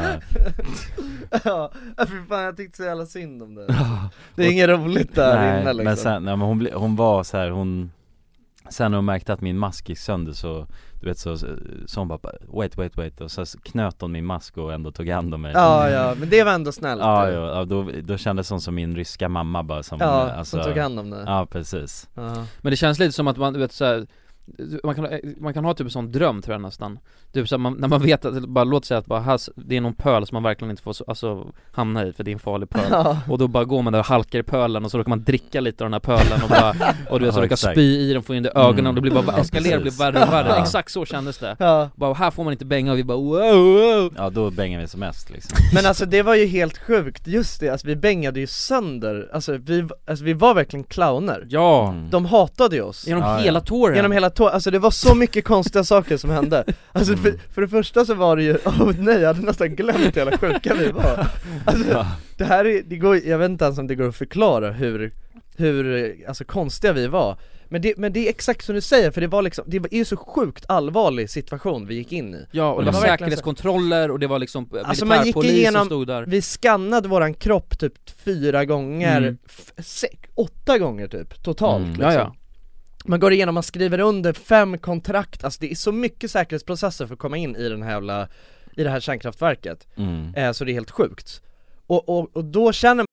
Ja, för fan jag tyckte så jävla synd om det. Det är inget roligt där nej, inne liksom. men sen, nej, men hon, ble, hon var så här, hon sen när hon märkte att min mask gick sönder så du vet så, så hon bara wait wait wait och så knöt hon min mask och ändå tog hand om mig. Ja, ja, men det var ändå snällt. Ja, ja, ja då, då kändes det som, som min ryska mamma bara som, Ja, alltså, som tog hand om det. Ja, precis. Ja. Men det känns lite som att man, du vet så här, man kan, man kan ha typ en sån dröm tror jag nästan. Typ så här, man, när man vet att, bara låt säga att bara, här, det är någon pöl som man verkligen inte får så, alltså, hamna i för det är en farlig pöl. Ja. Och då bara går man där och halkar i pölen och så råkar man dricka lite av den här pölen och bara, och du vet så Ja, råkar exakt. spy i den, få in det i ögonen Mm. och det blir bara Ja, eskalerar, blir precis. värre och värre. Ja. Exakt så kändes det. Ja. Bara här får man inte bänga och vi bara wow, wow. Ja, då bängar vi som mest liksom. Men alltså det var ju helt sjukt, just det, alltså vi bängade ju sönder, alltså vi, alltså vi var verkligen clowner. Ja. Mm. De hatade ju oss. Genom Ja, hela ja. touren. Genom hela tå- alltså det var så mycket konstiga saker som hände. Alltså Mm. för, för det första så var det ju, åh oh, nej jag hade nästan glömt hur jävla sjuka vi var. Alltså Ja. det här är, det går, jag vet inte ens om det går att förklara hur, hur alltså konstiga vi var. Men det, men det är exakt som du säger, för det var liksom, det är ju så sjukt allvarlig situation vi gick in i. Ja, och det det var var verkligen säkerhetskontroller och det var liksom Alltså man gick militärpolis igenom, som stod där. vi skannade våran kropp typ fyra gånger, Mm. f- sex, åtta gånger typ, totalt Mm. liksom. Ja, ja. Man går igenom, man skriver under fem kontrakt, alltså det är så mycket säkerhetsprocesser för att komma in i den här jävla, i det här kärnkraftverket, Mm. eh, så det är helt sjukt. Och, och, och då känner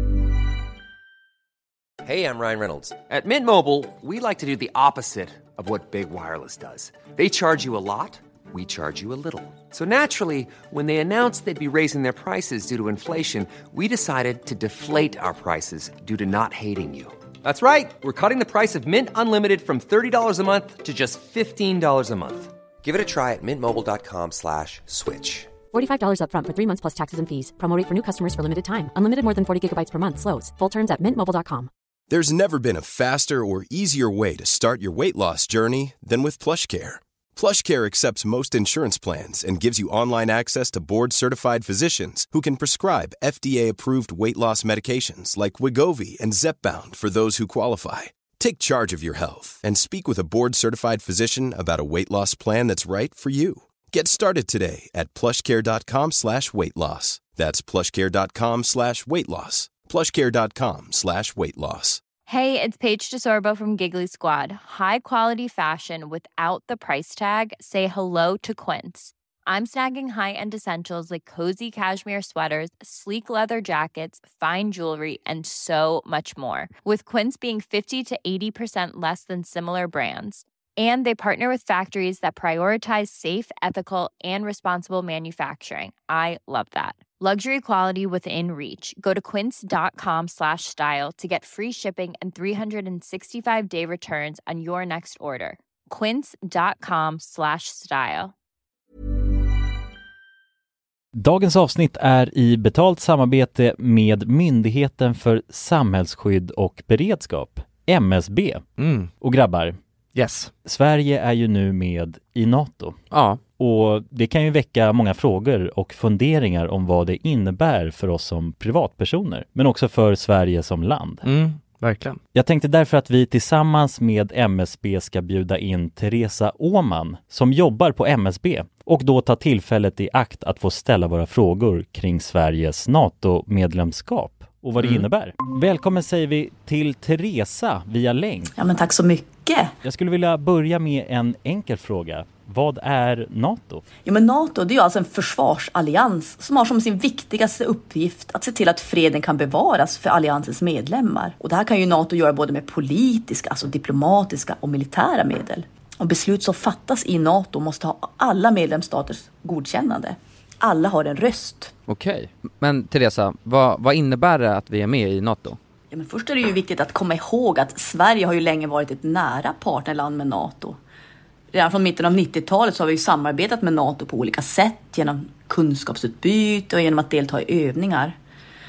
Hey, I'm Ryan Reynolds. At Mint Mobile, we like to do the opposite of what Big Wireless does. They charge you a lot, we charge you a little. So naturally, when they announced they'd be raising their prices due to inflation, we decided to deflate our prices due to not hating you. That's right. We're cutting the price of Mint Unlimited from thirty dollars a month to just fifteen dollars a month. Give it a try at mintmobile.com slash switch. forty-five dollars up front for three months plus taxes and fees. Promo rate for new customers for limited time. Unlimited more than forty gigabytes per month slows. Full terms at mint mobile dot com. There's never been a faster or easier way to start your weight loss journey than with PlushCare. PlushCare accepts most insurance plans and gives you online access to board-certified physicians who can prescribe F D A-approved weight loss medications like Wegovy and Zepbound for those who qualify. Take charge of your health and speak with a board-certified physician about a weight loss plan that's right for you. Get started today at plushcare.com slash weight loss. That's plushcare.com slash weight loss. plushcare.com slash weight loss. Hey, it's Paige DeSorbo from Giggly Squad. High quality fashion without the price tag. Say hello to Quince. I'm snagging high-end essentials like cozy cashmere sweaters, sleek leather jackets, fine jewelry, and so much more. With Quince being fifty to eighty percent less than similar brands. And they partner with factories that prioritize safe, ethical, and responsible manufacturing. I love that. Luxury quality within reach. Go to quince.com slash style to get free shipping and three sixty-five day returns on your next order. Quince.com slash style. Dagens avsnitt är i betalt samarbete med Myndigheten för samhällsskydd och beredskap, M S B. Mm. Och grabbar, yes. Sverige är ju nu med i NATO. Ja. Och det kan ju väcka många frågor och funderingar om vad det innebär för oss som privatpersoner, men också för Sverige som land. Mm, verkligen. Jag tänkte därför att vi tillsammans med M S B ska bjuda in Teresa Åman som jobbar på M S B och då ta tillfället i akt att få ställa våra frågor kring Sveriges NATO-medlemskap och vad det Mm. innebär. Välkommen säger vi till Teresa via länk. Ja, men tack så mycket. Jag skulle vilja börja med en enkel fråga. Vad är NATO? Ja, men NATO, det är ju alltså en försvarsallians som har som sin viktigaste uppgift att se till att freden kan bevaras för alliansens medlemmar. Och det här kan ju NATO göra både med politiska, alltså diplomatiska och militära medel. Och beslut som fattas i NATO måste ha alla medlemsstaters godkännande. Alla har en röst. Okej, men Teresa, vad, vad innebär det att vi är med i NATO? Ja, men först är det ju viktigt att komma ihåg att Sverige har ju länge varit ett nära partnerland med NATO. Redan från mitten av nittiotalet så har vi ju samarbetat med NATO på olika sätt genom kunskapsutbyte och genom att delta i övningar.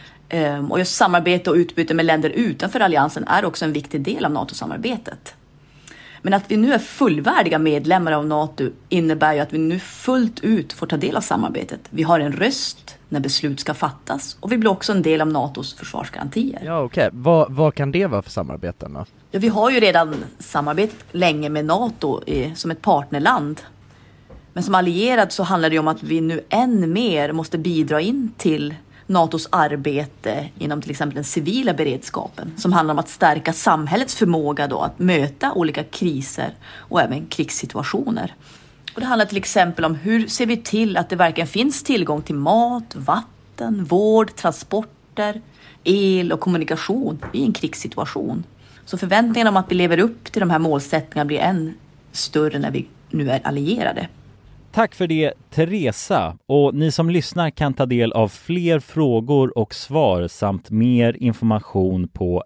Ehm, och just samarbete och utbyte med länder utanför alliansen är också en viktig del av NATO-samarbetet. Men att vi nu är fullvärdiga medlemmar av NATO innebär ju att vi nu fullt ut får ta del av samarbetet. Vi har en röst när beslut ska fattas och vi blir också en del av NATOs försvarsgarantier. Ja, okej. Okay. Vad, vad kan det vara för samarbeten då? Ja, vi har ju redan samarbetat länge med NATO eh, som ett partnerland. Men som allierad så handlar det om att vi nu än mer måste bidra in till NATOs arbete inom till exempel den civila beredskapen som handlar om att stärka samhällets förmåga då att möta olika kriser och även krigssituationer. Och det handlar till exempel om hur ser vi till att det verkligen finns tillgång till mat, vatten, vård, transporter, el och kommunikation i en krigssituation. Så förväntningarna om att vi lever upp till de här målsättningarna blir än större när vi nu är allierade. Tack för det, Teresa. Och ni som lyssnar kan ta del av fler frågor och svar samt mer information på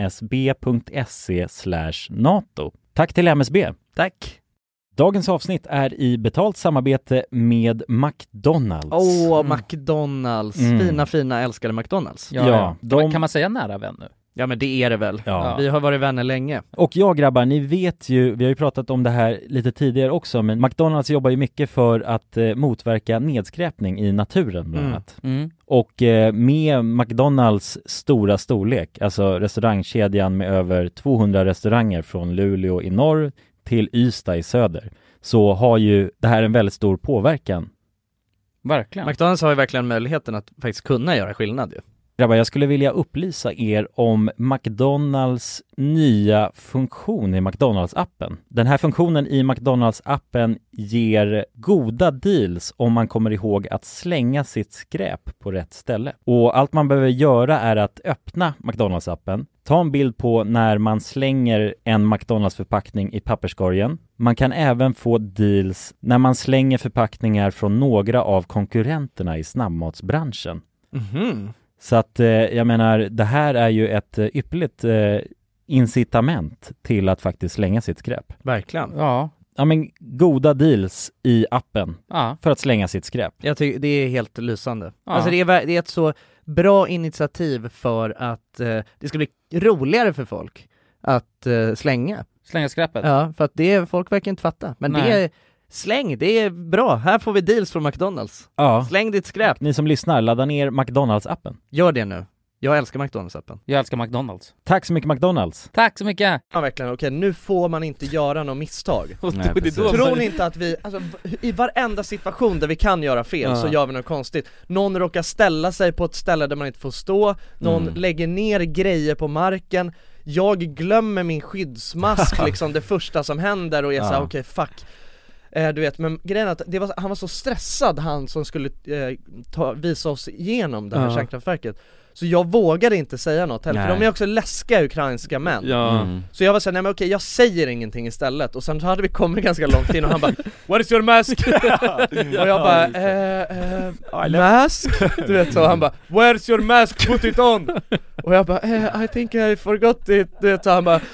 msb.se slash NATO. Tack till M S B. Tack. Dagens avsnitt är i betalt samarbete med McDonalds. Åh, oh, McDonalds. Mm. Fina, fina, älskade McDonalds. Ja, ja. De... Kan man säga nära vän nu? Ja, men det är det väl. Ja. Vi har varit vänner länge. Och ja, grabbar, ni vet ju, vi har ju pratat om det här lite tidigare också, men McDonalds jobbar ju mycket för att eh, motverka nedskräpning i naturen bland annat. Mm. Mm. Och eh, med McDonalds stora storlek, alltså restaurangkedjan med över tvåhundra restauranger från Luleå i norr till Ystad i söder, så har ju det här en väldigt stor påverkan. Verkligen. McDonalds har ju verkligen möjligheten att faktiskt kunna göra skillnad ju. Grabbar, jag skulle vilja upplysa er om McDonalds nya funktion i McDonalds-appen. Den här funktionen i McDonalds-appen ger goda deals om man kommer ihåg att slänga sitt skräp på rätt ställe. Och allt man behöver göra är att öppna McDonalds-appen, ta en bild på när man slänger en McDonalds-förpackning i papperskorgen. Man kan även få deals när man slänger förpackningar från några av konkurrenterna i snabbmatsbranschen. Mhm. Så att eh, jag menar, det här är ju ett eh, ypperligt eh, incitament till att faktiskt slänga sitt skräp. Verkligen. Ja. Ja, men goda deals i appen Ja. för att slänga sitt skräp. Jag tycker det är helt lysande. Ja. Alltså det är, det är ett så bra initiativ för att eh, det ska bli roligare för folk att eh, slänga. Slänga skräpet? Ja, för att det folk verkar inte fatta. Men Nej. det är, släng, det är bra. Här får vi deals från McDonalds. Ja. Släng ditt skräp. Ni som lyssnar, ladda ner McDonalds-appen. Gör det nu. Jag älskar McDonalds-appen. Jag älskar McDonalds. Tack så mycket McDonalds. Tack så mycket. Ja, verkligen. Okej, nu får man inte göra något misstag. Nej, det Tror ni inte att vi, alltså, i varenda situation där vi kan göra fel ja. så gör vi något konstigt. Någon råkar ställa sig på ett ställe där man inte får stå. Någon mm. lägger ner grejer på marken. Jag glömmer min skyddsmask liksom det första som händer och jag säger ja. okej, okay, fuck. Eh, du vet, men grejen är att det var, han var så stressad, han som skulle eh, ta, visa oss igenom det här ja. kärnkraftverket. Så jag vågade inte säga något heller, för de är också läskiga ukrainska män. Ja. Mm. Så jag var såhär, nej men okej, jag säger ingenting istället. Och sen så hade vi kommit ganska långt in och han bara, what is your mask? Och jag bara, eh, eh, mask? Du vet så, han bara, where's your mask? Put it on! Och jag bara, eh, I think I forgot it. Du vet så, han bara,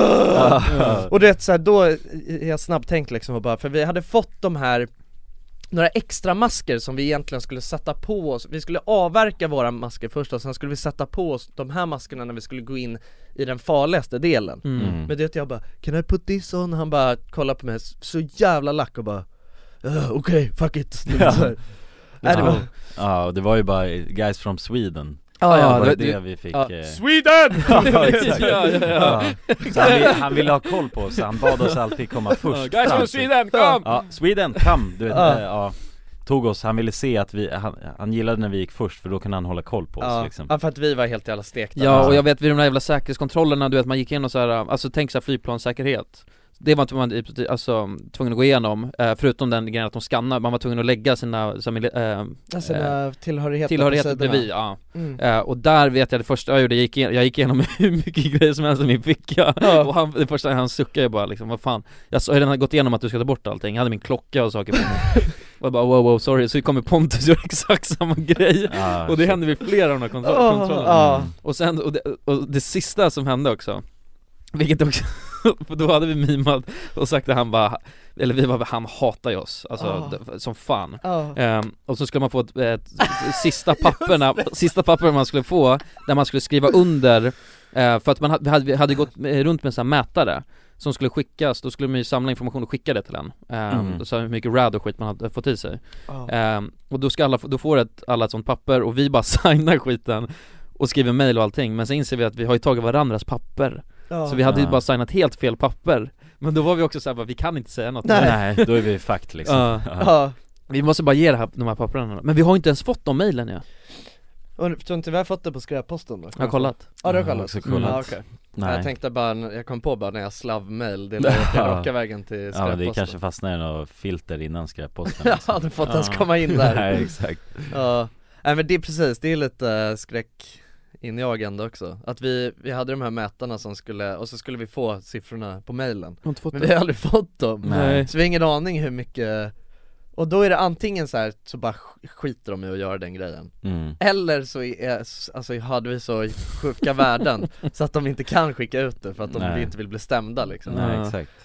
Åh! Och det är så här, då är jag snabbtänkt liksom och bara, för vi hade fått de här några extra masker som vi egentligen skulle sätta på oss. Vi skulle avverka våra masker först och sen skulle vi sätta på oss de här maskerna när vi skulle gå in i den farligaste delen. Mm. Men det att jag bara, can I put this on? Han bara kollar på mig så jävla lack och bara, uh, okej, okay, fuck it. Ja. Nej, det var... ja, det var ju bara guys from Sweden. Ah, ja, det var det, det vi fick ja. eh... Sweden! Ja, exakt. Ja, ja, ja. Ja. Så han, vill, han ville ha koll på oss, han bad oss alltid komma först. Guys from Sweden, kom! Ja, Sweden, kom! Du vet, ja. Äh, ja. Tog oss, han ville se att vi, han, han gillade när vi gick först för då kunde han hålla koll på ja. oss liksom. Ja, för att vi var helt jävla stekta. Ja, och jag vet vid de där jävla säkerhetskontrollerna, du vet, man gick in och så här, alltså tänk så här flygplanssäkerhet. Det var inte man alltså tvungen att gå igenom, eh, förutom den grejen att de skannar, man var tvungen att lägga sina så, eh, sina tillhörigheter, tillhörigheter bredvid, ja. Mm. Eh, och där vet jag det första jag gjorde, jag gick, in, jag gick igenom hur mycket grejer som helst i min ficka. Ja. Och han, det första han suckade ju bara liksom, vad fan, jag har redan gått igenom att du ska ta bort allting, jag hade min klocka och saker på mig. Och bara wow, wow, sorry, så kommer Pontus och gör exakt samma grej. Ah, och det shit. hände vid flera av de här kontroll- kontrollerna. Oh, oh. Och sen, och det, och det sista som hände också, vilket också, för då hade vi mimat och sagt att han bara, eller vi var, han hatar ju oss, alltså oh. som fan. Oh. Um, och så skulle man få ett, ett, ett sista papperna, sista papperna man skulle få, där man skulle skriva under, uh, för att man hade, vi hade, vi hade gått runt med en sån här mätare som skulle skickas, då skulle man ju samla information och skicka det till en. Um, mm. Så hur mycket rad och skit man hade fått i sig. Oh. Um, och då ska alla, då får ett, alla ett sånt papper och vi bara signar skiten och skriver mail och allting, men så inser vi att vi har ju tagit varandras papper. Oh. Så vi hade ju bara signat helt fel papper. Men då var vi också så här, vi kan inte säga något. Nej, då är vi fakt liksom. uh. Ja. Vi måste bara ge det här, de här papperna. Men vi har inte ens fått de mailen ja. Och tror inte vi har fått det på skräpposten då? Jag har kollat. Ja, du har kollat. också kollat. Mm, okay. Nej. Jag tänkte bara, jag kom på bara när jag slav-mail, det är raka vägen till skräpposten. Ja, det kanske fastnar i något filter innan skräpposten. Jag hade fått ja. ens komma in där. Nej, exakt. Ja, nej men det är precis, det är lite skräck injagande också. Att vi, vi hade de här mätarna som skulle, och så skulle vi få siffrorna på mailen. Men det. Vi har aldrig fått dem. Nej. Så vi har ingen aning hur mycket. Och då är det antingen så här, så bara skiter de i att göra den grejen. Mm. Eller så är, alltså hade vi så sjuka värden så att de inte kan skicka ut det för att de Nej. inte vill bli stämda liksom. Nej, ja. exakt.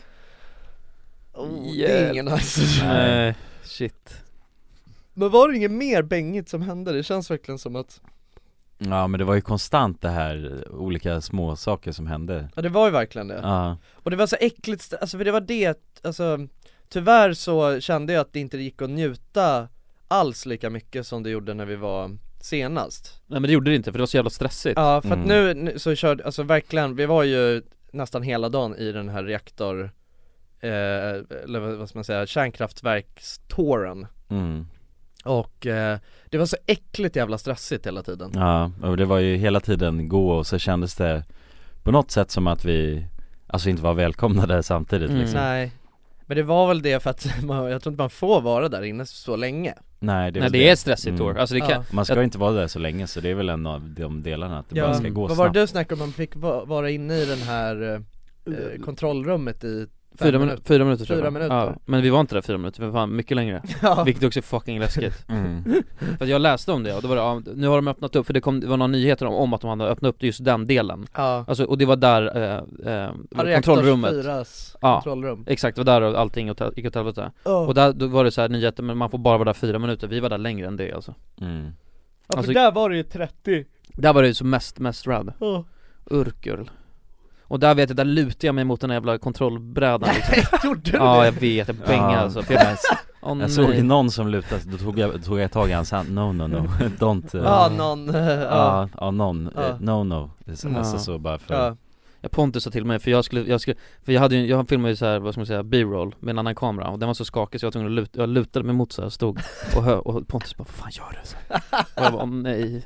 Oh, yeah. Det är ingen nice. Nej, shit. Men var det inget mer bängigt som hände? Det känns verkligen som att ja, men det var ju konstant det här, olika små saker som hände. Ja, det var ju verkligen det. Ja. Och det var så äckligt, alltså för det var det, alltså tyvärr så kände jag att det inte gick att njuta alls lika mycket som det gjorde när vi var senast. Nej, men det gjorde det inte, för det var så jävla stressigt. Ja, för att mm. nu, nu så körde, alltså verkligen, vi var ju nästan hela dagen i den här reaktor eh, eller vad ska man säga, kärnkraftverkståren. Mm. Och eh, det var så äckligt jävla stressigt hela tiden. Ja, och det var ju hela tiden gå, och så kändes det på något sätt som att vi alltså inte var välkomna där samtidigt mm. liksom. Nej, men det var väl det för att man, jag tror inte man får vara där inne så länge. Nej, det är, Nej, det det. är stressigt år. Mm. Alltså det kan, ja. Man ska jag, inte vara där så länge, så det är väl en av de delarna att det ja, bara ska gå vad snabbt. Vad var det du snackade om, man fick va- vara inne i den här eh, kontrollrummet i Fyra, minu- fyra minuter Fyra fyra minuter. Ja, men vi var inte där fyra minuter, vi var fan mycket längre. Ja. Vilket också är fucking läskigt. Mm. För att jag läste om det och då var det, ja, nu har de öppnat upp, för det, kom, det var några nyheter om, om att de hade öppnat upp just den delen. Ja. Alltså, och det var där eh, eh, kontrollrummet. fyras ja, kontrollrum. Exakt, det var där och allting och gick åt helvete. Oh. Och där då var det så här nyheter, men man får bara vara där fyra minuter. Vi var där längre än det alltså. Mm. Ja, för alltså, där var det ju trettio. Där var det ju så mest, mest rad. Oh. Urkul. Och där vet jag, där lutar jag mig mot den jävla kontrollbrädan liksom. Gjorde du Ja, det? jag vet, jag bängade Ja. alltså för jag, oh, jag såg någon som lutade, då tog jag, då tog jag tag i hans hand. No, no, no, don't uh, Ja, någon uh, Ja, ja, någon, Ja. uh, no, no så, Ja. alltså, så bara för ja. Jag Pontus sa till mig, för jag skulle, jag skulle för jag hade ju, jag filmade ju så här, vad ska man säga, B-roll med en annan kamera och den var så skakig så jag var tvungen att luta, jag lutade mig mot så här, stod och hö, och Pontus bara, vad fan gör du? Så här. Och jag bara, nej,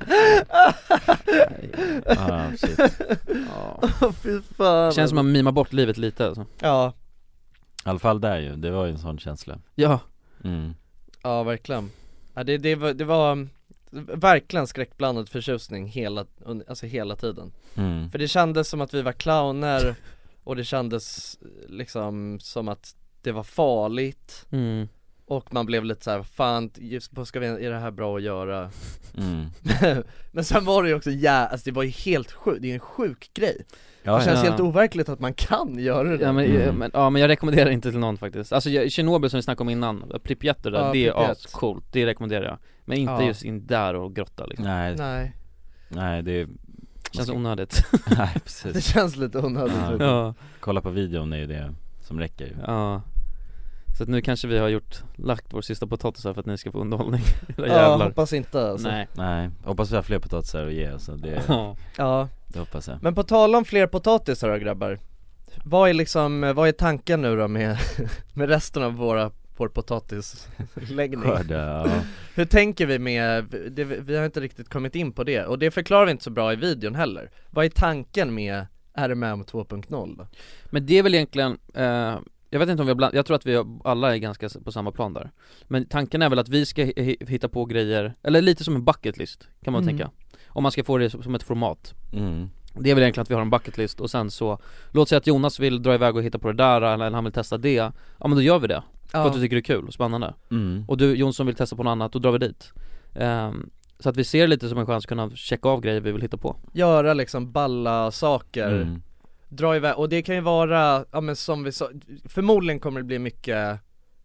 nej. ah, shit. Ja. Oh, fy fan. Känns som att man mimar bort livet lite alltså. Ja. I alla fall där ju, det var ju en sån känsla. Ja. Mm. Ja, verkligen. Ja, det, det, var, det var verkligen skräckblandad förtjusning hela, alltså hela tiden. Mm. För det kändes som att vi var clowner och det kändes liksom som att det var farligt. Mm. Och man blev lite så här, fan, just, vad ska vi, är det här bra att göra? Mm. Men sen var det ju också, ja, alltså det var ju helt sjukt, det är en sjuk grej. Ja, det känns ja. helt overkligt att man kan göra det. Ja men, Mm. men, ja men jag rekommenderar inte till någon faktiskt. Alltså jag, Tjernobyl som vi snackade om innan, Pripyat där, Ja, det är Pripyat. ascoolt, det rekommenderar jag. Men inte Ja. just in där och grotta liksom. Nej, Nej, nej det är, Känns onödigt. nej det precis. känns lite onödigt. Ja. Ja, Kolla på videon är ju det som räcker ju. ja. Så att nu kanske vi har gjort, lagt vår sista potatis här för att ni ska få underhållning. Era Ja, jävlar. hoppas inte alltså. Nej. Nej, hoppas vi har fler potatisar att ge alltså, det, Ja. Ja, det hoppas jag. men på tal om fler potatisar då grabbar, vad är liksom, vad är tanken nu då med, med resten av våra, vår potatisläggning? Skörda, ja. Hur tänker vi med, det, vi har inte riktigt kommit in på det, och det förklarar vi inte så bra i videon heller. Vad är tanken med R M M två punkt noll då? Men det är väl egentligen, eh, jag vet inte om vi har bland, jag tror att vi alla är ganska på samma plan där. Men tanken är väl att vi ska hi- hitta på grejer, eller lite som en bucket list kan man Mm. tänka. Om man ska få det som ett format. Mm. Det är väl egentligen att vi har en bucket list och sen så, låt säga att Jonas vill dra iväg och hitta på det där eller han vill testa det. Ja men då gör vi det, för att du tycker det är kul och spännande. Mm. Och du Jonsson vill testa på något annat, då drar vi dit. um, Så att vi ser lite som en chans att kunna checka av grejer vi vill hitta på. Göra liksom balla saker, Mm. dra iväg, och det kan ju vara, ja men som vi sa, förmodligen kommer det bli mycket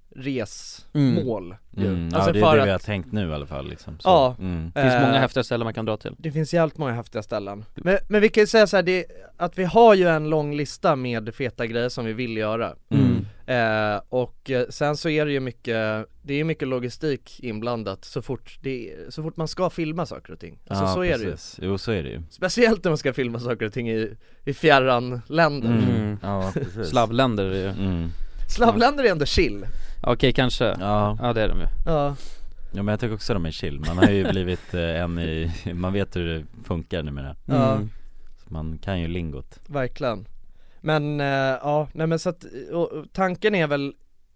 resmål ju. Mm. Ja, Alltså det för är det att, vi har tänkt nu i alla fall liksom. Så. Ja. Mm. Det finns eh, många häftiga ställen man kan dra till. Det finns jävligt många häftiga ställen. Men, men vi kan ju säga så här, det, att vi har ju en lång lista med feta grejer som vi vill göra. Mm. Eh, och eh, sen så är det ju mycket, det är mycket logistik inblandat så fort, det, så fort man ska filma saker och ting. Alltså Ja, så är det ju. precis. Jo, så är det ju. Speciellt när man ska filma saker och ting i, i fjärran länder. Mm. Mm. Ja, precis. Slavländer är ju, Mm. Slavländer är ändå chill. okej kanske. Ja. Ja det är de ju. Ja. Ja, men jag tycker också de är chill. Man har ju blivit eh, en i, man vet hur det funkar numera. Ja. Mm. Så man kan ju lingot. Verkligen. Men, eh, ja, nej men så att, och, och tanken är väl,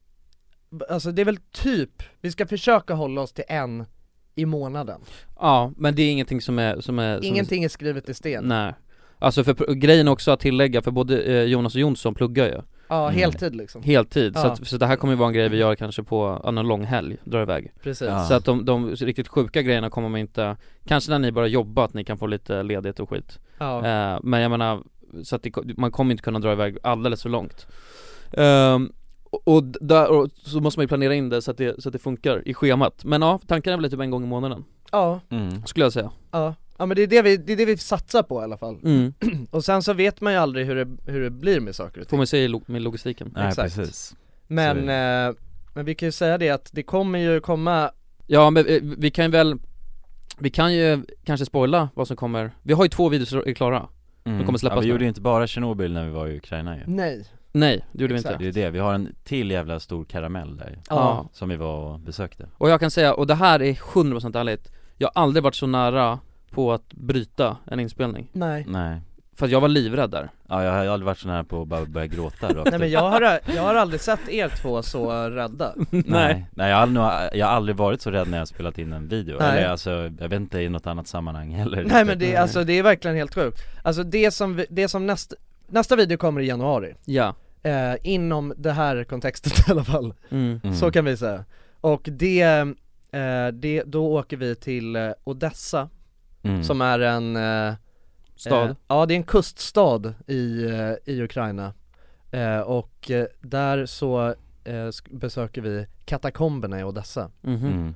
alltså det är väl typ, vi ska försöka hålla oss till en i månaden. Ja, men det är ingenting som är, som är som Ingenting är skrivet i sten. Nej. Alltså för pr- grejen också att tillägga, för både eh, Jonas och Jonsson pluggar ju Ja, Mm. heltid liksom. heltid, så, Ja. att, så det här kommer ju vara en grej vi gör kanske på en lång helg, drar iväg. Precis. Ja. Så att de, de riktigt sjuka grejerna kommer man inte, kanske när ni börjar jobba att ni kan få lite ledighet och skit. Ja. Eh, men jag menar, så att det, man kommer inte kunna dra iväg alldeles för långt. Ehm, och, och, där, och så måste man ju planera in det så att det, så att det funkar i schemat. Men ja, tanken är väl typ en gång i månaden, Ja, Mm. skulle jag säga. ja. Ja men det är det vi, det är det vi satsar på i alla fall. Mm. Och sen så vet man ju aldrig hur det, hur det blir med saker och Får ting. man säga lo- med logistiken. Nej, Exakt. precis. Men, Så eh, men vi kan ju säga det att det kommer ju komma. Ja men eh, vi kan ju väl, vi kan ju kanske spoila vad som kommer. Vi har ju två videos är klara. Mm. kommer släppas ja, vi nu. gjorde ju inte bara Tjernobyl när vi var i Ukraina ju. Nej. Nej, det gjorde Exakt. vi Det inte. är det, vi har en till jävla stor karamell där Ja. som vi var och besökte. Och jag kan säga, och det här är hundra procent ärligt, jag har aldrig varit så nära på att bryta en inspelning. Nej. Nej. För att jag var livrädd där. Ja, jag har aldrig varit så nära på att bara börja gråta rakt Nej men upp. jag har, jag har aldrig sett er två så rädda. Nej, nej jag, har aldrig, jag har aldrig varit så rädd när jag har spelat in en video. Nej. Eller alltså, jag vet inte i något annat sammanhang heller. Nej men det, alltså, det är verkligen helt sjukt. Alltså det som, vi, det som nästa, nästa video kommer i januari. Ja. Eh, inom det här kontextet i alla fall. Mm. Mm. Så kan vi säga. Och det, eh, det då åker vi till eh, Odessa. Mm. Som är en eh, Stad. eh, Ja det är en kuststad i, eh, i Ukraina. eh, Och eh, där så eh, sk- besöker vi katakomberna i Odessa. Mhm. Mm.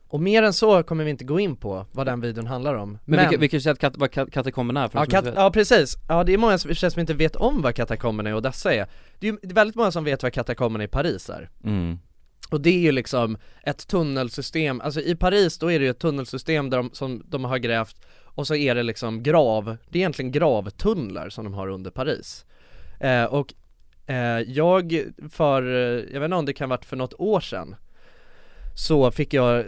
Och mer än så kommer vi inte gå in på vad den videon handlar om. Men, Men, men vi, vi kan ju säga att kat, vad kat, katakomberna är för ja, de som kat, inte vet. ja precis, ja det är många som, som inte vet om vad katakomberna i Odessa är. Det är ju det är väldigt många som vet vad katakomberna i Paris är. Mm. Och det är ju liksom ett tunnelsystem, alltså i Paris då är det ju ett tunnelsystem där de, som de har grävt. Och så är det liksom grav, det är egentligen gravtunnlar som de har under Paris. eh, Och eh, jag för, jag vet inte om det kan ha varit för något år sedan, så fick jag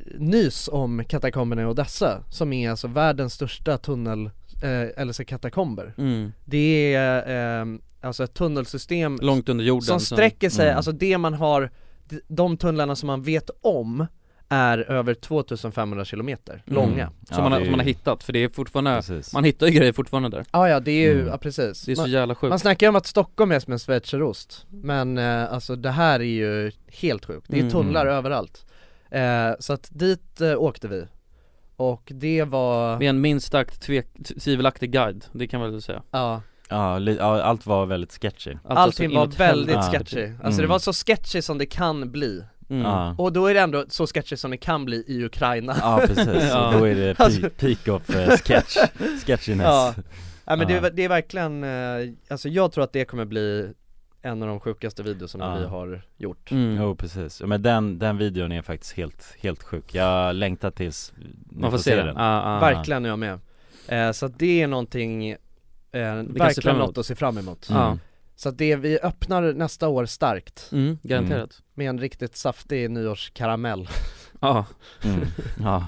nys om katakomberna i Odessa, som är alltså världens största tunnel, eh, eller så katakomber. Mm. Det är eh, alltså ett tunnelsystem långt under jorden som som- sträcker sig, Mm. alltså det man har, d- de tunnlarna som man vet om är över tvåtusenfemhundra kilometer långa. Mm. Som, man har, som man har hittat, för det är fortfarande, Precis. man hittar ju grejer fortfarande där. Ja ja, det är ju, Mm. ja precis. Det är så man, jävla sjukt. Man snackar ju om att Stockholm är som en schweizerost, men eh, alltså det här är ju helt sjukt. Det är Mm. tunnlar överallt. Eh, så att dit eh, åkte vi. Och det var... Med en minst sagt tvek, tvivelaktig guide, det kan man väl säga. Ja. Ja, li- ja, allt var väldigt sketchy. Allting var väldigt Ja. sketchy. Alltså Mm. det var så sketchy som det kan bli. Mm. Ja. Och då är det ändå så sketchy som det kan bli i Ukraina. Ja precis, Ja. då är det pe- Alltså- peak of uh, sketch, sketchiness. Ja, ja men Ja. Det, är, det är verkligen, eh, alltså jag tror att det kommer bli en av de sjukaste videorna Ja. vi har gjort. Mm. Jo precis, men den, den videon är faktiskt helt, helt sjuk. Jag längtar tills ni Man får se den. Ah, ah. Verkligen jag med. Eh, så att det är någonting, eh, se fram verkligen emot. något att se fram emot. Mm. Ja. Så att det, vi öppnar nästa år starkt. Mm, garanterat. Mm. Med en riktigt saftig nyårskaramell. Ja. Mm. Ja.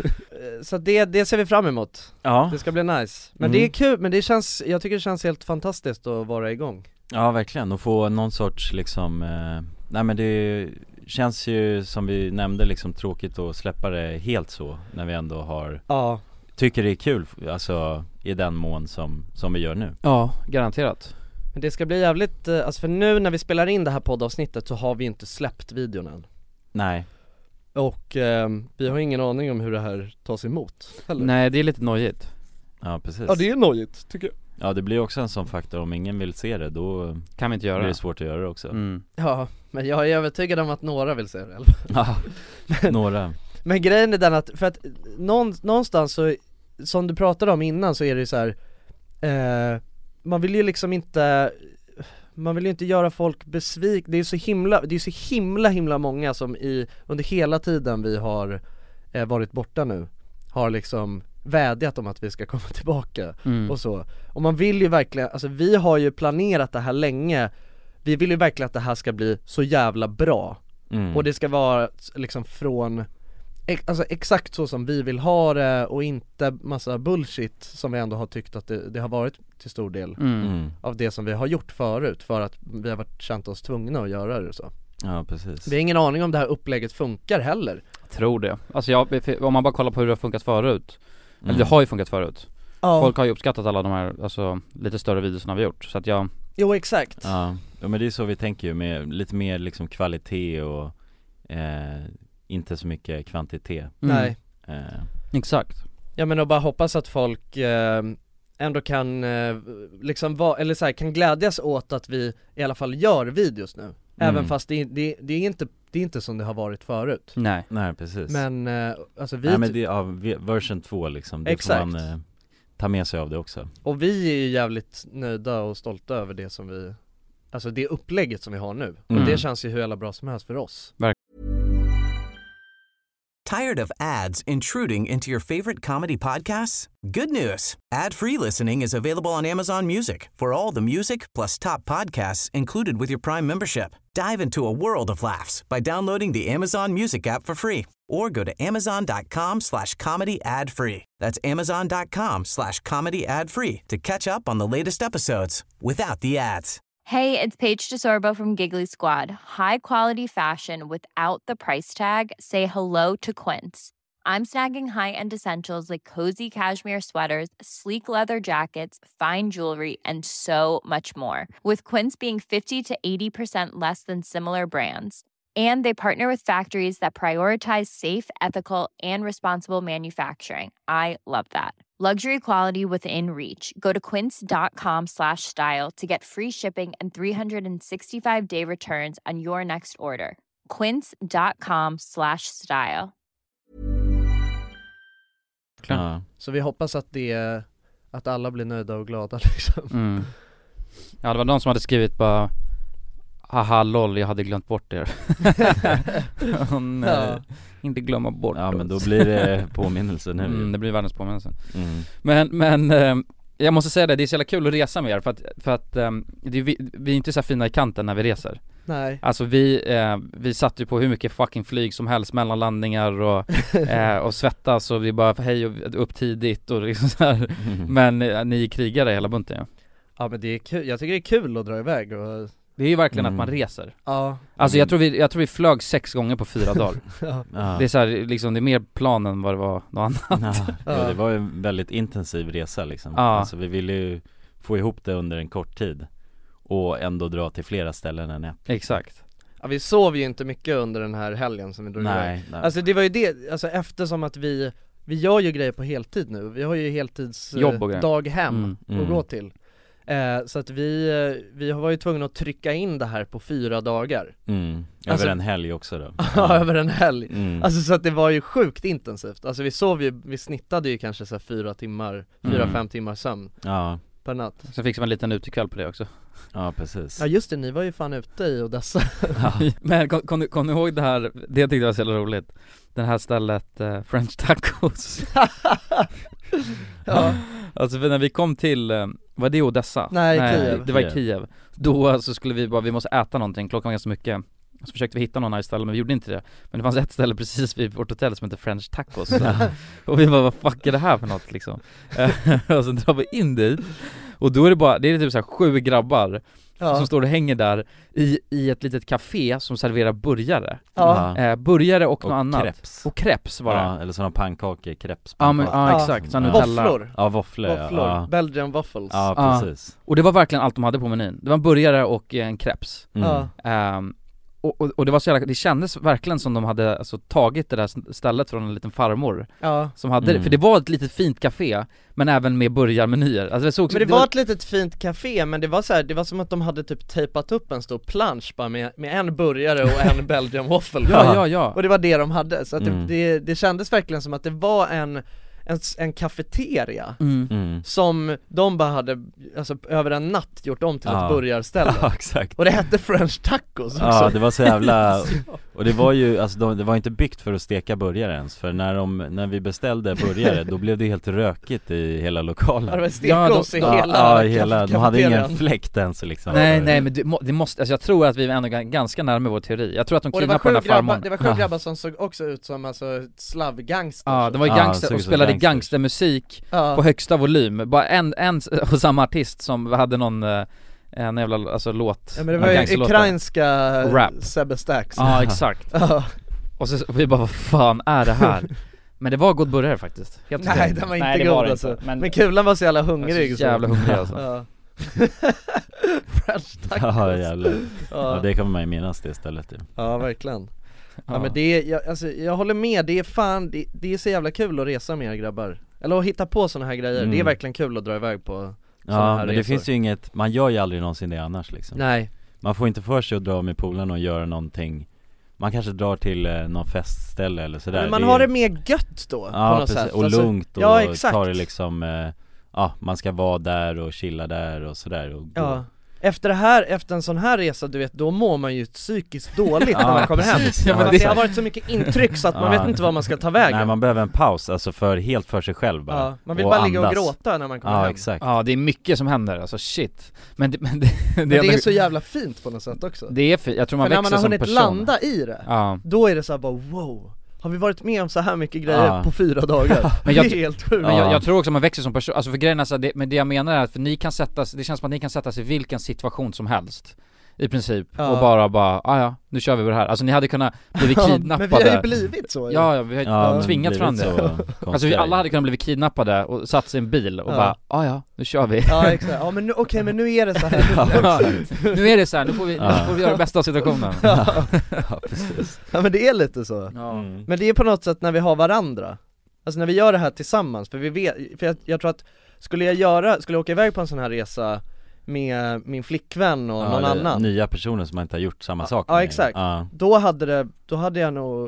Eh, Så att det, det ser vi fram emot. Ja. Det ska bli nice. Men Mm. det är kul, men det känns, jag tycker det känns helt fantastiskt att vara igång. Ja verkligen, och få någon sorts liksom, eh, nej men det känns ju som vi nämnde liksom tråkigt att släppa det helt så när vi ändå har, Ja. tycker det är kul, alltså i den mån som, som vi gör nu. Ja, garanterat. Men det ska bli jävligt, eh, alltså för nu när vi spelar in det här poddavsnittet så har vi inte släppt videon än. Nej. Och eh, vi har ingen aning om hur det här tas emot heller. Nej, det är lite nojigt. Ja precis. Ja det är nojigt tycker jag. Ja det blir också en sån faktor, om ingen vill se det då kan vi inte göra blir det det. svårt att göra det också. Mm. Ja, men jag är övertygad om att några vill se det i alla fall. Ja, några. Men grejen är den att, för att någon, någonstans så, som du pratade om innan så är det ju så här, eh, man vill ju liksom inte, man vill ju inte göra folk besvikna. Det är så himla, det är så himla himla många som i, under hela tiden vi har eh, varit borta nu, har liksom vädjat om att vi ska komma tillbaka Mm. och så. Och man vill ju verkligen, alltså vi har ju planerat det här länge. Vi vill ju verkligen att det här ska bli så jävla bra. Mm. Och det ska vara liksom från, ex- alltså exakt så som vi vill ha det, och inte massa bullshit som vi ändå har tyckt att det, det har varit till stor del Mm. Mm. av det som vi har gjort förut, för att vi har varit, känt oss tvungna att göra det så. Ja precis. Vi har ingen aning om det här upplägget funkar heller. Jag tror det. Alltså jag, om man bara kollar på hur det har funkat förut. Mm. Eller det har ju funkat förut. Ja. Folk har ju uppskattat alla de här, alltså lite större videorna vi gjort. Så att jag, Jo exakt. Ja, ja men det är så vi tänker ju, med lite mer liksom kvalitet och eh, inte så mycket kvantitet. Nej. Eh, exakt. Ja men och bara hoppas att folk eh, ändå kan eh, liksom vara, eller så här, kan glädjas åt att vi i alla fall gör videos nu. Även Mm. fast det, det, det är inte, det är inte som det har varit förut. Nej. Nej precis. Men eh, alltså vi, Nej men det är ja, vi- version två liksom, det Exakt. får man eh, ta med sig av det också. och vi är ju jävligt nöjda och stolta över det som vi, alltså det upplägget som vi har nu. Mm. Och det känns ju hur jävla bra som helst för oss. Tired of ads intruding into your favorite comedy podcasts? Good news. Ad-free listening is available on Amazon Music for all the music plus top podcasts included with your Prime membership. Dive into a world of laughs by downloading the Amazon Music app for free or go to amazon.com slash comedy ad free. That's amazon.com slash comedy ad free to catch up on the latest episodes without the ads. Hey, it's Paige DeSorbo from Giggly Squad. High quality fashion without the price tag. Say hello to Quince. I'm snagging high-end essentials like cozy cashmere sweaters, sleek leather jackets, fine jewelry, and so much more. With Quince being fifty to eighty percent less than similar brands. And they partner with factories that prioritize safe, ethical, and responsible manufacturing. I love that. Luxury quality within reach. Go to quince.com slash style to get free shipping and three sixty-five day returns on your next order. Quince.com slash style. Ja. Så vi hoppas att det att alla blir nöjda och glada liksom. Mm. Ja, det var någon som hade skrivit bara haha lol, jag hade glömt bort er. Hon, Ja. eh, inte glömma bort Ja, oss. men då blir det påminnelse nu. Mm, det blir världens påminnelse. Mm. Men, men eh, jag måste säga det, det är så jävla kul att resa med er. För att, för att eh, det är, vi, vi är inte så fina i kanten när vi reser. Nej. Alltså vi, eh, vi satt ju på hur mycket fucking flyg som helst mellan landningar och, eh, och svettas och vi bara hej och upp tidigt och liksom så här. Mm. Men eh, ni är krigare hela bunten, ja. Ja, men det är kul, jag tycker det är kul att dra iväg och... Det är ju verkligen Mm. att man reser. Ja. Alltså jag tror vi, jag tror vi flög sex gånger på fyra dagar. Ja. Ja. Det är så här, liksom, det är mer plan än vad det var något annat. Ja. Ja, det var ju en väldigt intensiv resa liksom. Ja. Alltså vi ville ju få ihop det under en kort tid och ändå dra till flera ställen än ett. Exakt. Ja, vi sov ju inte mycket under den här helgen som vi drog Nej, iväg. nej. Alltså det var ju det, alltså eftersom att vi Vi gör ju grejer på heltid nu. Vi har ju heltids eh, Jobb och grejer. daghem Mm, att mm. gå till eh, Så att vi, eh, vi var ju tvungna att trycka in det här på fyra dagar. Mm. Över Alltså- en helg också då. Ja, över en helg. Mm. Alltså så att det var ju sjukt intensivt. Alltså vi sov ju, vi snittade ju kanske så här fyra timmar, fyra, Mm. fem timmar sömn Ja, per natt. Sen fick man en liten utekväll på det också. ja precis. Ja just det, ni var ju fan ute i Odessa. Men kom, kom, du- kom du ihåg det här, det tyckte jag var så jävla roligt. Det här stället, eh, French Tacos. Ja. Alltså för när vi kom till, eh, var det Odessa? Nej, Kiev. Det var i Kiev. Kiev. Då så skulle vi bara, vi måste äta någonting, klockan var ganska mycket. Så försökte vi hitta någon här ställe men vi gjorde inte det. Men det fanns ett ställe precis vid vårt hotell som heter French Tacos. Och vi bara, vad fuck är det här för något liksom? Och så drar vi in dit. Och då är det bara, det är typ så här sju grabbar Ja. som står och hänger där i, i ett litet café som serverar burgare. Ja. Eh, burgare och, Och något annat. crepes. Och crepes var det. Ja, eller sådana pannkakor, crepes. Ja, men, ja Ja. exakt, så Ja. Nutella. Våfflor. Ja, våfflor. Våfflor, Ja. Belgian waffles. Ja, Ja. precis. Och det var verkligen allt de hade på menyn. Det var en burgare och en crepes. Mm. Ja. Ehm, och, och, och det var så jävla, det kändes verkligen som de hade alltså, tagit det där stället från en liten farmor Ja. som hade, Mm. för det var ett litet fint café men även med burgarmenyer. Alltså det såg Men det var ett litet fint café, men det var så här, det var som att de hade typ tejpat upp en stor plansch bara med, med en burgare och en Belgian waffle. Ja, ja, ja. Och det var det de hade, så att Mm. det, det, det kändes verkligen som att det var en en, en kafeteria Mm. Mm. som de bara hade, alltså över en natt gjort om till Ja. ett burgarställe. Ja, exakt. Och det hette French Tacos också. Ja, det var så jävla, och det var ju, alltså de, det var inte byggt för att steka burgare ens. För när, de, när vi beställde burgare, då blev det helt rökigt i hela lokalen. Ja, det var Ja, stekos de- i Ja, hela, ja, hela, de hade ingen kafeterian. fläkt ens liksom. Nej, nej men det, må, det måste, alltså jag tror att vi är ändå ganska närmare vår teori. Jag tror att de Och det var kidnappade den sju här grabbar, farmorn. det var sju grabbar som såg också ut som alltså slavgangsters. Ja, de var ju Ja, gangster såg och ut som spelade gangsters. gangstermusik Ja. på högsta volym. Bara en, en och samma artist som hade någon, eh, en jävla alltså, låt. Ja, men det en var ju gangsterlåt. ukrainska Rap. Sebbe Stax. Ja, exakt. Ja. Och så och vi bara, vad fan är det här? Men det var god burgare faktiskt. Helt Nej, okej. den var Nej, inte det god var det alltså. inte. Men, Men, kulan var så jävla jag var hungrig. så jävla hungrig alltså. Ja. French tacos. Ja, jävlar. Ja, Ja. det kommer man ju minnas det stället ju. Ja, verkligen. Ja, Ja. men det är, jag, alltså, jag håller med, det är fan, det, det är så jävla kul att resa med er grabbar. Eller att hitta på såna här grejer, Mm. det är verkligen kul att dra iväg på såna Ja, här men det resor. finns ju inget, man gör ju aldrig någonsin det annars liksom. Nej. Man får inte för sig att dra med polarna och göra någonting. Man kanske drar till eh, någon festställe eller sådär. Men man är- har det mer gött då, Ja, på något precis, sätt. och Alltså, lugnt och ja, exakt. tar det liksom eh, ja, man ska vara där och chilla där och sådär och gå. Ja. Efter det här, efter en sån här resa, du vet, då mår man ju psykiskt dåligt när Ja, man kommer hem. precis. Ja, Ja, men det exakt. har varit så mycket intryck så att man Ja. vet inte vad man ska ta vägen. Nej, man behöver en paus, alltså för, helt för sig själv bara. Ja, man vill och bara ligga och andas. gråta när man kommer Ja, hem. exakt. Ja, det är mycket som händer, alltså shit. Men det, men det, det, Men det är ändå- så jävla fint på något sätt också. det är fi- jag tror man För när växer man har som hunnit person. landa i det, Ja. då är det så här bara wow, har vi varit med om så här mycket grejer Ja. på fyra dagar? Men jag- det är helt sjukt. Men Ja. jag, jag tror också man växer som person, alltså för grejen är så här, det, men det jag menar är att för ni kan sättas, det känns som att ni kan sättas i vilken situation som helst i princip, Ja. och bara bara, ah, ja, nu kör vi på det här. Alltså ni hade kunnat bli Ja, kidnappade. men vi har ju blivit så. Ja, ja, vi har Ja, men tvingat blivit fram det. så Alltså vi konstiga. alla hade kunnat bli kidnappade och satt sig i en bil och Ja. bara, ah, ja, nu kör vi. Ja, exakt. Ja, men nu, okej, men nu är det så här. Ja, nu är det så här, nu får vi, nu Ja. får vi göra det bästa av situationen. Ja. Ja, precis. Ja, men det är lite så. Ja. Mm. Men det är på något sätt när vi har varandra. Alltså när vi gör det här tillsammans, för vi vet, för jag, jag tror att skulle jag göra, skulle jag åka iväg på en sån här resa med min flickvän och Ja, någon eller annan, nya personer som man inte har gjort samma sak ja, med. exakt. Ja. då hade det, då hade jag nog,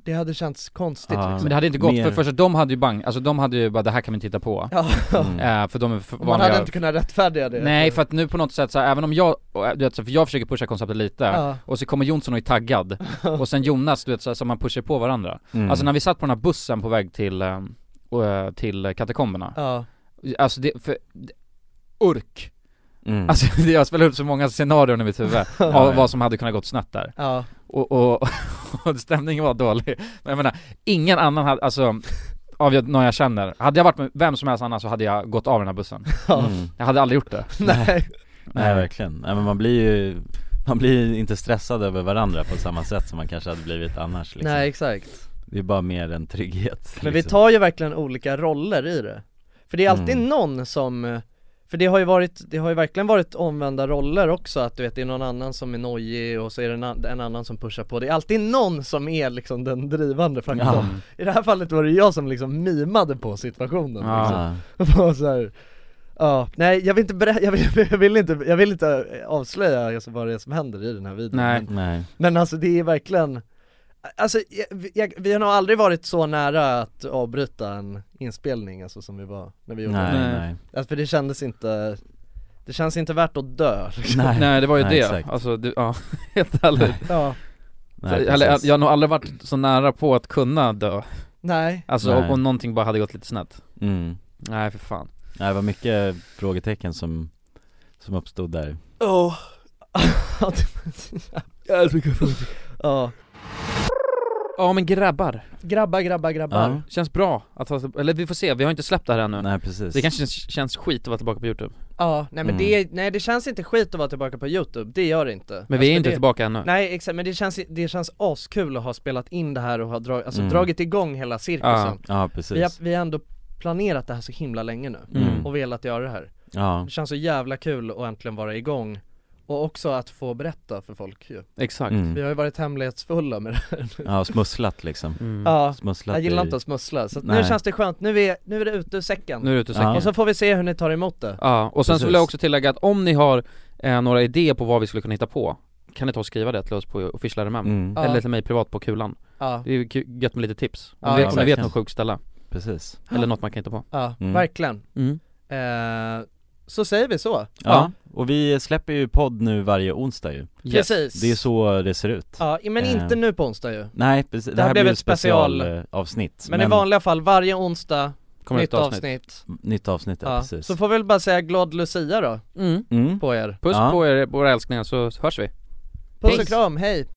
det hade känts konstigt ja. liksom. Men det hade inte gått, Mer... för först de hade ju bang, alltså de hade ju bara, det här kan vi inte titta på. Ja. Mm. äh, för de är för man vanliga... hade inte kunnat rättfärdiga det. Nej, för att nu på något sätt så här, även om jag, du vet, så för jag försöker pusha konceptet lite, ja. och så kommer Jonsson och är taggad, och sen Jonas, du vet, så här, som man pushar på varandra. Mm. Alltså när vi satt på den här bussen på väg till, äh, till katakomberna, ja. Alltså det, för urk. Mm. Alltså det, jag spelar upp så många scenarier i mitt huvud av vad som hade kunnat gått snett där. Ja. Och, och, och stämningen var dålig. Men jag menar, ingen annan hade, alltså av någon jag känner, hade jag varit med vem som helst annan så hade jag gått av den här bussen. Mm. Jag hade aldrig gjort det. Nej. Nej, verkligen. Nej, men man blir ju man blir inte stressad över varandra på samma sätt som man kanske hade blivit annars liksom. Nej, exakt. Det är bara mer en trygghet liksom. Men vi tar ju verkligen olika roller i det. För det är alltid mm. någon som, för det har ju varit, det har ju verkligen varit omvända roller också, att du vet, det är någon annan som är nojig och så är det en, en annan som pushar på. Det är alltid någon som är liksom den drivande faktorn. Ja. I det här fallet var det jag som liksom mimade på situationen. Ja. Liksom. Så här, ja, nej, jag vill inte berä- jag, vill, jag vill inte jag vill inte avslöja alltså vad det är som händer i den här videon. Nej. Men, nej. men alltså det är verkligen, alltså jag, jag, vi har nog aldrig varit så nära att avbryta en inspelning alltså, som vi var när vi gjorde nej, det. Nej. Alltså, för det kändes inte, det känns inte värt att dö liksom. Nej, nej det var ju nej, det, exakt. alltså du, ja, helt ärligt. Ja. Nej, så, eller, jag har nog aldrig varit så nära på att kunna dö. Nej. Alltså nej. Om, om någonting bara hade gått lite snett. Mm. Nej för fan. Nej, det var mycket frågetecken som, som uppstod där. Åh oh. Jag tycker frågetecken. Ja. Ja men grabbar Grabbar, grabbar, grabbar ja. Känns bra att ha, eller vi får se, vi har inte släppt det här ännu. Nej precis. Det kanske känns, känns skit att vara tillbaka på YouTube. Ja, nej men mm. det, nej det känns inte skit att vara tillbaka på YouTube, det gör det inte. Men alltså, vi är inte det, tillbaka ännu. Nej exakt, men det känns, det känns askul att ha spelat in det här och ha drag, alltså, mm. dragit igång hela cirkusen. Ja, ja precis. Vi har, vi har ändå planerat det här så himla länge nu mm. och velat göra det här. Ja. Det känns så jävla kul att äntligen vara igång. Och också att få berätta för folk ju. Exakt. Mm. Vi har ju varit hemlighetsfulla med det här. Ja, smusslat liksom. Mm. Ja, smusslat jag gillar i... inte att smussla. Så nu känns det skönt, nu är, nu är det ute ur säcken. Nu är det ute ur säcken. Och så får vi se hur ni tar emot det. Ja, och sen precis. så vill jag också tillägga att om ni har eh, några idéer på vad vi skulle kunna hitta på, kan ni ta och skriva det till oss på Official R M M mm. Eller ja. till mig privat på Kulan. Ja. Det är ju gött med lite tips. Om ja, vi, ja, om ni vet något sjukt ställe. Precis. Eller något man kan hitta på. Ja, mm. verkligen. Mm. Eh, så säger vi så. Ja. Ja, och vi släpper ju podd nu varje onsdag ju. Yes. Precis. Det är så det ser ut. Ja, men eh. inte nu på onsdag ju. Nej, precis. Det, det här här blev blir ett ett specialavsnitt. special, men, men i vanliga fall varje onsdag kommer nytt ett avsnitt. avsnitt. Nytt avsnitt, ja, Ja. precis. Så får vi väl bara säga glad Lucia då Mm. Mm. på er. Puss Ja. på er, våra älsklingar, så hörs vi. Puss Peace. och kram, hej.